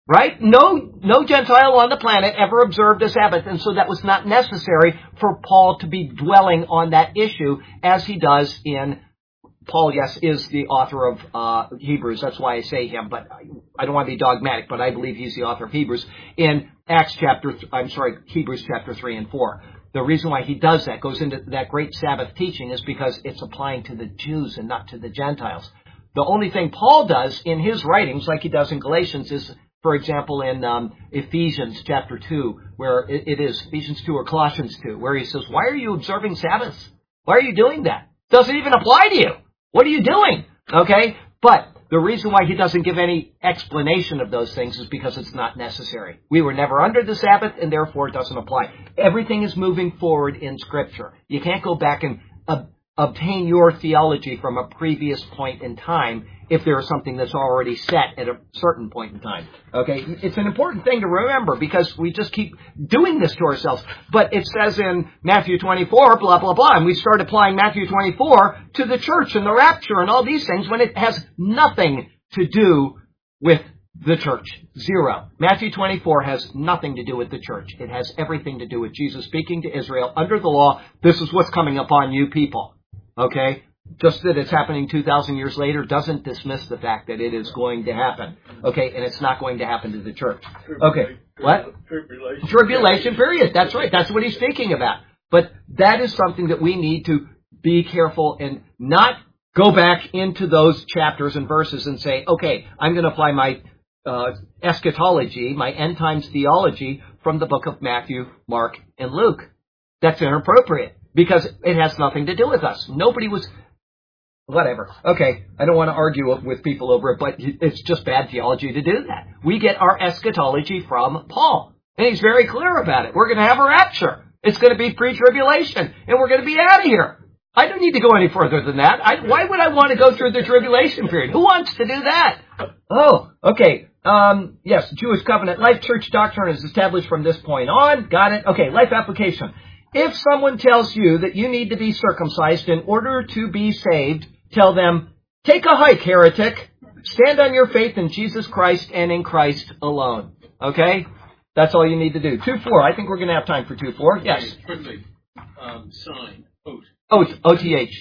Right? No, no Gentile on the planet ever observed the Sabbath, and so that was not necessary for Paul to be dwelling on that issue as he does in, Paul, yes, is the author of uh, Hebrews. That's why I say him, but I don't want to be dogmatic, but I believe he's the author of Hebrews in Acts chapter, I'm sorry, Hebrews chapter three and four. The reason why he does that, goes into that great Sabbath teaching, is because it's applying to the Jews and not to the Gentiles. The only thing Paul does in his writings, like he does in Galatians, is, for example, in um, Ephesians chapter two, where it, it is Ephesians two or Colossians two, where he says, why are you observing Sabbaths? Why are you doing that? Doesn't even apply to you. What are you doing? Okay? But the reason why he doesn't give any explanation of those things is because it's not necessary. We were never under the Sabbath, and therefore it doesn't apply. Everything is moving forward in Scripture. You can't go back and uh, obtain your theology from a previous point in time if there is something that's already set at a certain point in time. Okay? It's an important thing to remember because we just keep doing this to ourselves. But it says in Matthew twenty-four, blah, blah, blah, and we start applying Matthew twenty-four to the church and the rapture and all these things when it has nothing to do with the church. Zero. Matthew twenty-four has nothing to do with the church. It has everything to do with Jesus speaking to Israel under the law. This is what's coming upon you people. Okay? Just that it's happening two thousand years later doesn't dismiss the fact that it is going to happen. Okay? And it's not going to happen to the church. Okay. What? Tribulation. Tribulation period. That's right. That's what he's speaking about. But that is something that we need to be careful and not go back into those chapters and verses and say, okay, I'm going to apply my uh, eschatology, my end times theology from the book of Matthew, Mark, and Luke. That's inappropriate because it has nothing to do with us. Nobody was... Whatever. Okay, I don't want to argue with people over it, but it's just bad theology to do that. We get our eschatology from Paul, and he's very clear about it. We're going to have a rapture. It's going to be pre-tribulation, and we're going to be out of here. I don't need to go any further than that. I, why would I want to go through the tribulation period? Who wants to do that? Oh, okay. Um, yes, Jewish covenant. Life church doctrine is established from this point on. Got it. Okay, life application. If someone tells you that you need to be circumcised in order to be saved, tell them, take a hike, heretic. Stand on your faith in Jesus Christ and in Christ alone. Okay? That's all you need to do. two four. I think we're going to have time for two four. Yes. Okay, quickly. Um, sign. Oat. Oat. O T H.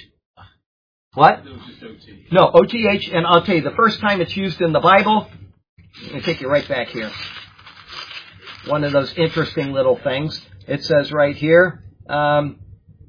What? No, just O T. No, O T H, and I'll tell you, the first time it's used in the Bible, let me take you right back here. One of those interesting little things. It says right here, um,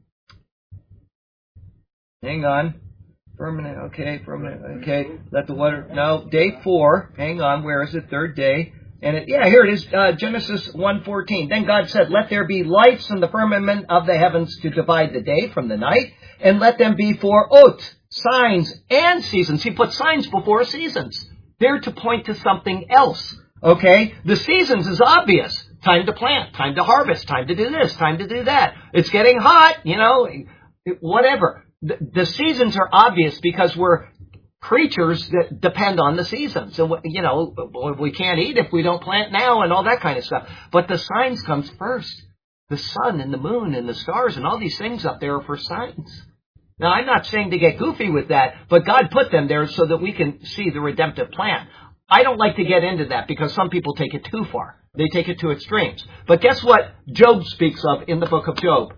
hang on. Permanent, okay, permanent, okay. Let the water, no, day four. Hang on, where is it? Third day. And it, yeah, here it is, uh, Genesis one fourteen. Then God said, let there be lights in the firmament of the heavens to divide the day from the night, and let them be for oaths, signs, and seasons. He put signs before seasons. They're to point to something else. Okay? The seasons is obvious. Time to plant, time to harvest, time to do this, time to do that. It's getting hot, you know, whatever. The, the seasons are obvious because we're creatures that depend on the seasons. And, you know, we can't eat if we don't plant now and all that kind of stuff. But the signs comes first. The sun and the moon and the stars and all these things up there are for signs. Now, I'm not saying to get goofy with that, but God put them there so that we can see the redemptive plan. I don't like to get into that because some people take it too far. They take it to extremes. But guess what Job speaks of in the book of Job?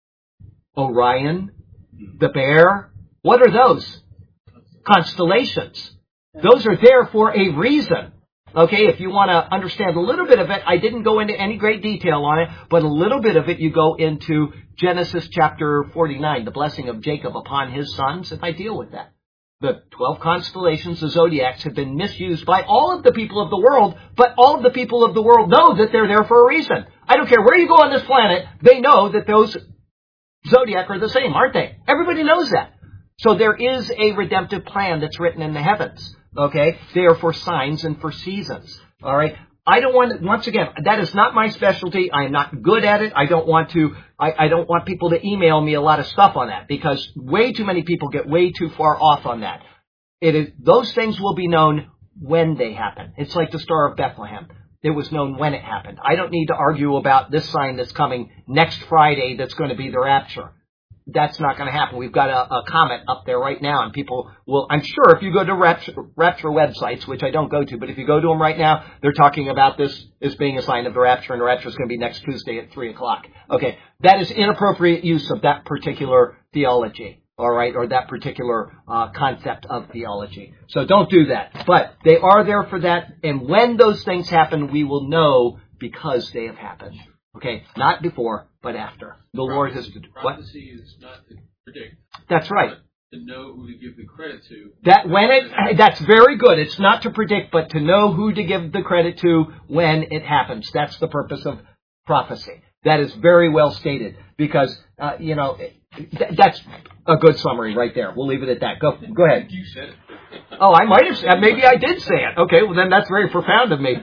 Orion, the bear. What are those? Constellations. Those are there for a reason. Okay, if you want to understand a little bit of it, I didn't go into any great detail on it, but a little bit of it you go into Genesis chapter forty-nine, the blessing of Jacob upon his sons, and I deal with that. The twelve constellations, the zodiacs, have been misused by all of the people of the world, but all of the people of the world know that they're there for a reason. I don't care where you go on this planet, they know that those zodiac are the same, aren't they? Everybody knows that. So there is a redemptive plan that's written in the heavens. Okay? They are for signs and for seasons. All right? I don't want, once again, that is not my specialty. I am not good at it. I don't want to, I, I don't want people to email me a lot of stuff on that because way too many people get way too far off on that. It is, those things will be known when they happen. It's like the Star of Bethlehem. It was known when it happened. I don't need to argue about this sign that's coming next Friday that's going to be the rapture. that's not going to happen. We've got a, a comment up there right now, and people will, I'm sure if you go to Rapture, Rapture websites, which I don't go to, but if you go to them right now, they're talking about this as being a sign of the Rapture, and the Rapture is going to be next Tuesday at three o'clock. Okay, that is inappropriate use of that particular theology, all right, or that particular uh, concept of theology. So don't do that. But they are there for that, and when those things happen, we will know because they have happened. Okay, not before, but after. The prophecy, Lord has... What? Prophecy is not to predict. That's right. To know who to give the credit to. That when it, that's very good. It's not to predict, but to know who to give the credit to when it happens. That's the purpose of prophecy. That is very well stated because, uh, you know, th- that's a good summary right there. We'll leave it at that. Go, go ahead. You said it. Oh, I might have said, maybe I did say it. Okay, well then that's very profound of me.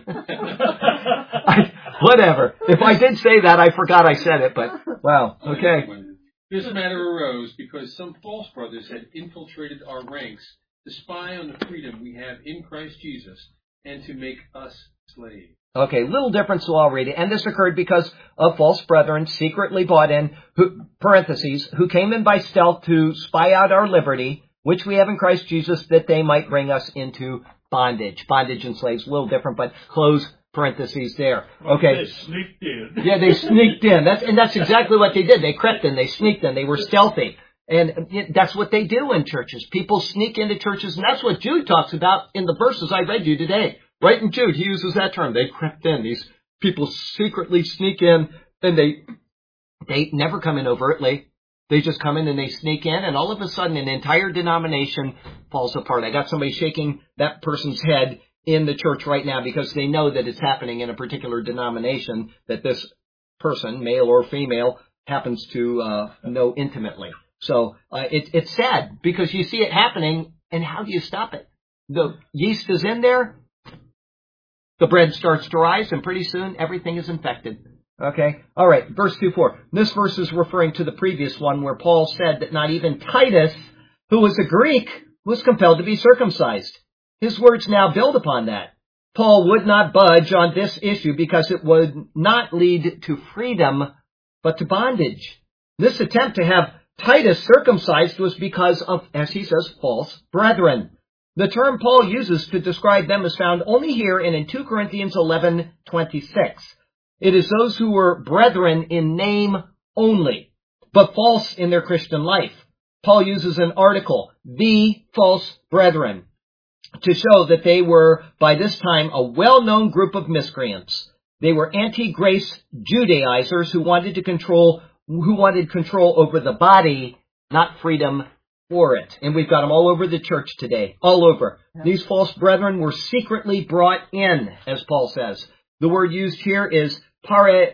I, whatever. If I did say that, I forgot I said it, but, wow, okay. This matter arose because some false brothers had infiltrated our ranks to spy on the freedom we have in Christ Jesus and to make us slaves. Okay, little difference to already. And this occurred because of false brethren secretly bought in, who, parentheses, who came in by stealth to spy out our liberty, which we have in Christ Jesus, that they might bring us into bondage. Bondage and slaves, a little different, but close parentheses there. Okay. They sneaked in. Yeah, they sneaked in. That's, and that's exactly what they did. They crept in. They sneaked in. They were stealthy. And that's what they do in churches. People sneak into churches, and that's what Jude talks about in the verses I read you today. Right in Jude, he uses that term. They crept in. These people secretly sneak in, and they they never come in overtly. They just come in and they sneak in, and all of a sudden an entire denomination falls apart. I got somebody shaking that person's head in the church right now because they know that it's happening in a particular denomination that this person, male or female, happens to uh, know intimately. So uh, it, it's sad because you see it happening, and how do you stop it? The yeast is in there. The bread starts to rise, and pretty soon everything is infected. Okay? All right, verse two four. This verse is referring to the previous one where Paul said that not even Titus, who was a Greek, was compelled to be circumcised. His words now build upon that. Paul would not budge on this issue because it would not lead to freedom, but to bondage. This attempt to have Titus circumcised was because of, as he says, false brethren. The term Paul uses to describe them is found only here and in two Corinthians eleven twenty-six. It is those who were brethren in name only, but false in their Christian life. Paul uses an article, the false brethren, to show that they were, by this time, a well-known group of miscreants. They were anti-grace Judaizers who wanted to control, who wanted control over the body, not freedom for it. And we've got them all over the church today. All over. Yeah. These false brethren were secretly brought in, as Paul says. The word used here is pareskatos.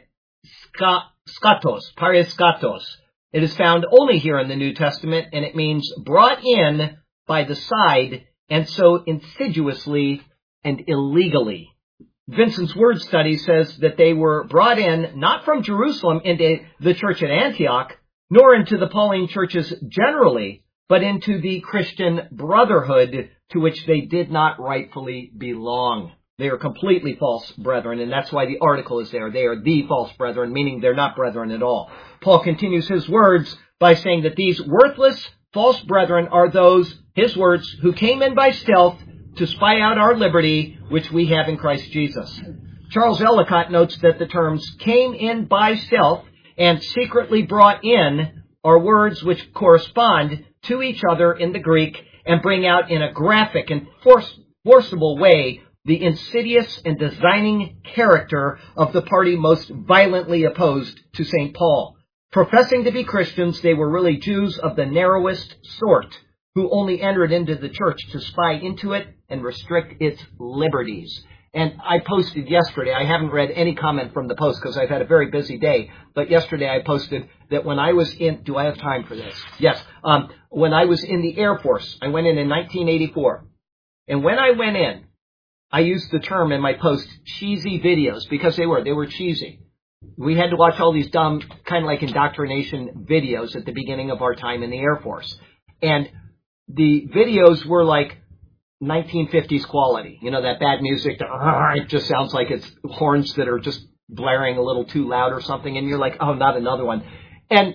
Pareskatos. It is found only here in the New Testament, and it means brought in by the side, and so insidiously and illegally. Vincent's word study says that they were brought in not from Jerusalem into the church at Antioch, nor into the Pauline churches generally, but into the Christian brotherhood to which they did not rightfully belong. They are completely false brethren, and that's why the article is there. They are the false brethren, meaning they're not brethren at all. Paul continues his words by saying that these worthless false brethren are those, his words, who came in by stealth to spy out our liberty, which we have in Christ Jesus. Charles Ellicott notes that the terms came in by stealth and secretly brought in are words which correspond to each other in the Greek and bring out in a graphic and force, forcible way the insidious and designing character of the party most violently opposed to Saint Paul. Professing to be Christians, they were really Jews of the narrowest sort, who only entered into the church to spy into it and restrict its liberties. And I posted yesterday, I haven't read any comment from the post because I've had a very busy day, but yesterday I posted that when I was in, do I have time for this? Yes. Um, when I was in the Air Force, I went in in nineteen eighty-four. And when I went in, I used the term in my post, cheesy videos, because they were, they were cheesy. We had to watch all these dumb, kind of like indoctrination videos at the beginning of our time in the Air Force. And the videos were like nineteen fifties quality. You know, that bad music, that, uh, it just sounds like it's horns that are just blaring a little too loud or something, and you're like, oh, not another one. And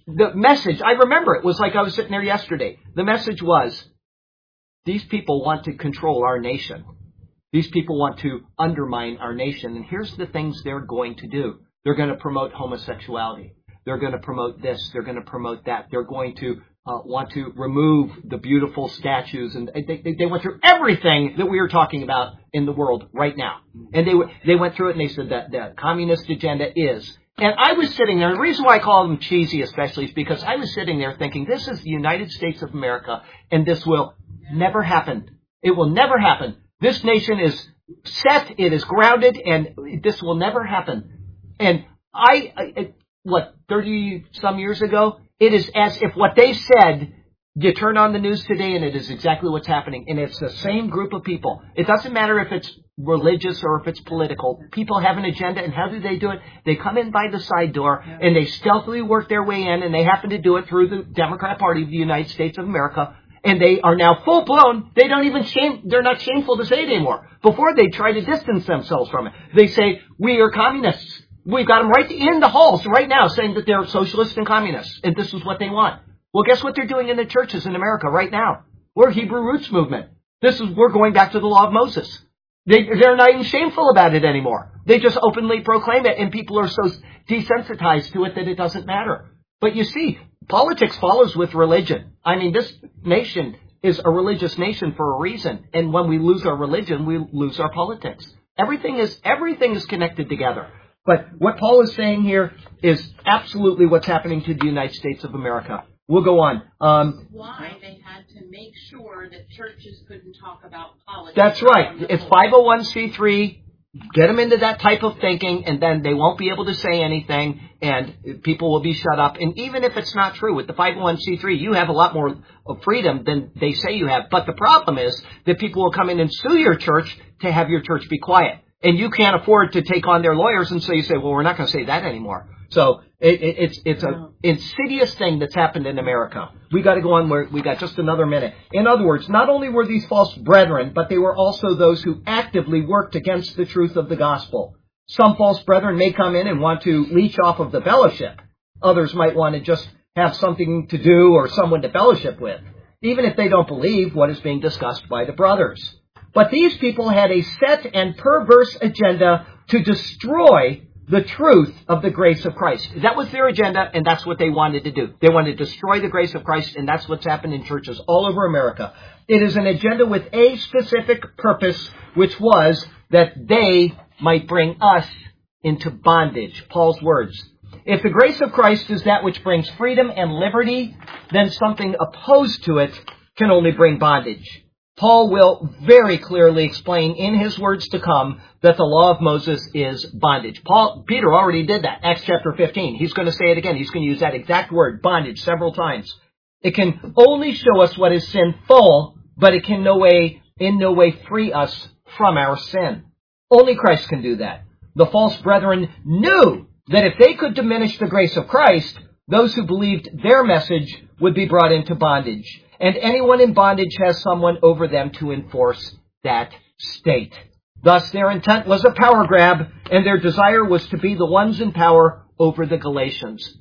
the message, I remember it was like I was sitting there yesterday. The message was, these people want to control our nation. These people want to undermine our nation. And here's the things they're going to do. They're going to promote homosexuality. They're going to promote this. They're going to promote that. They're going to uh, want to remove the beautiful statues. And they, they, they went through everything that we are talking about in the world right now. And they they went through it and they said that the communist agenda is. And I was sitting there, and the reason why I call them cheesy especially is because I was sitting there thinking, this is the United States of America, and this will never happen. It will never happen. This nation is set, it is grounded, and this will never happen. And I, I what, thirty-some years ago, it is as if what they said, you turn on the news today and it is exactly what's happening. And it's the same group of people. It doesn't matter if it's religious or if it's political. People have an agenda, and how do they do it? They come in by the side door, and they stealthily work their way in, and they happen to do it through the Democrat Party of the United States of America. And they are now full blown. They don't even shame, they're not shameful to say it anymore. Before they try to distance themselves from it. They say, we are communists. We've got them right in the halls right now saying that they're socialists and communists. And this is what they want. Well, guess what they're doing in the churches in America right now? We're a Hebrew Roots movement. This is, we're going back to the law of Moses. They, they're not even shameful about it anymore. They just openly proclaim it, and people are so desensitized to it that it doesn't matter. But you see, politics follows with religion. I mean, this nation is a religious nation for a reason. And when we lose our religion, we lose our politics. Everything is, everything is connected together. But what Paul is saying here is absolutely what's happening to the United States of America. We'll go on. Um, why they had to make sure that churches couldn't talk about politics. That's right. It's five oh one c three. Get them into that type of thinking, and then they won't be able to say anything, and people will be shut up. And even if it's not true, with the five oh one c three, you have a lot more freedom than they say you have. But the problem is that people will come in and sue your church to have your church be quiet. And you can't afford to take on their lawyers, and so you say, well, we're not going to say that anymore. So it, it, it's it's an insidious thing that's happened in America. We got to go on. Where we got just another minute. In other words, not only were these false brethren, but they were also those who actively worked against the truth of the gospel. Some false brethren may come in and want to leech off of the fellowship. Others might want to just have something to do or someone to fellowship with, even if they don't believe what is being discussed by the brothers. But these people had a set and perverse agenda to destroy the truth of the grace of Christ. That was their agenda, and that's what they wanted to do. They wanted to destroy the grace of Christ, and that's what's happened in churches all over America. It is an agenda with a specific purpose, which was that they might bring us into bondage. Paul's words. If the grace of Christ is that which brings freedom and liberty, then something opposed to it can only bring bondage. Paul will very clearly explain in his words to come that the law of Moses is bondage. Paul, Peter already did that, Acts chapter fifteen. He's going to say it again. He's going to use that exact word, bondage, several times. It can only show us what is sinful, but it can no way, in no way free us from our sin. Only Christ can do that. The false brethren knew that if they could diminish the grace of Christ, those who believed their message would be brought into bondage. And anyone in bondage has someone over them to enforce that state. Thus, their intent was a power grab, and their desire was to be the ones in power over the Galatians.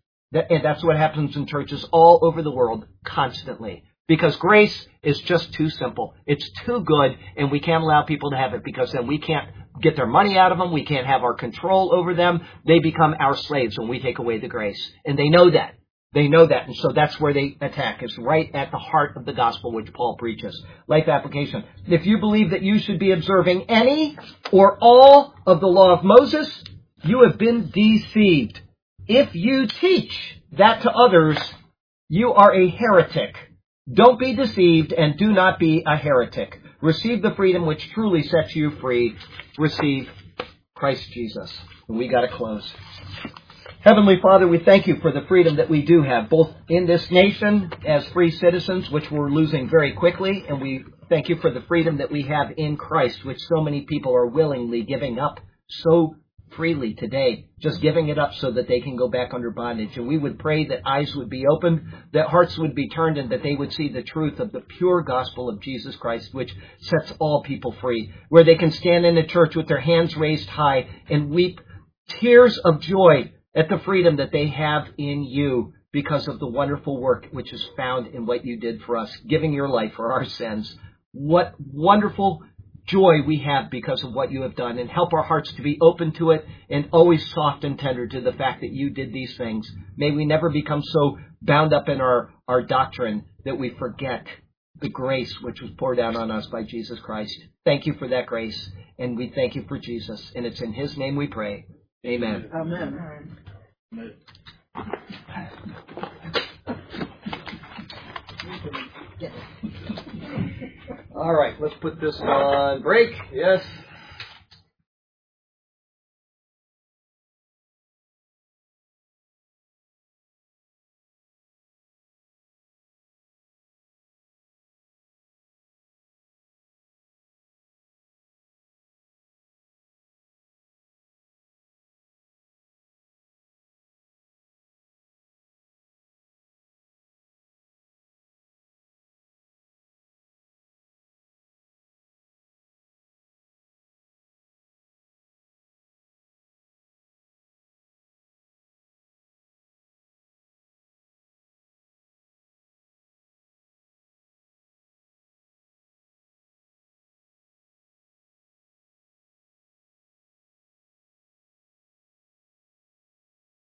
And that's what happens in churches all over the world constantly. Because grace is just too simple. It's too good, and we can't allow people to have it because then we can't get their money out of them. We can't have our control over them. They become our slaves when we take away the grace. And they know that. They know that, and so that's where they attack. It's right at the heart of the gospel which Paul preaches. Life application. If you believe that you should be observing any or all of the law of Moses, you have been deceived. If you teach that to others, you are a heretic. Don't be deceived and do not be a heretic. Receive the freedom which truly sets you free. Receive Christ Jesus. And we got to close. Heavenly Father, we thank you for the freedom that we do have, both in this nation as free citizens, which we're losing very quickly, and we thank you for the freedom that we have in Christ, which so many people are willingly giving up so freely today, just giving it up so that they can go back under bondage. And we would pray that eyes would be opened, that hearts would be turned, and that they would see the truth of the pure gospel of Jesus Christ, which sets all people free, where they can stand in a church with their hands raised high and weep tears of joy at the freedom that they have in you, because of the wonderful work which is found in what you did for us, giving your life for our sins. What wonderful joy we have because of what you have done, and help our hearts to be open to it and always soft and tender to the fact that you did these things. May we never become so bound up in our, our doctrine that we forget the grace which was poured out on us by Jesus Christ. Thank you for that grace, and we thank you for Jesus, and it's in his name we pray. Amen. Amen. Amen. All right, let's put this on break. Yes.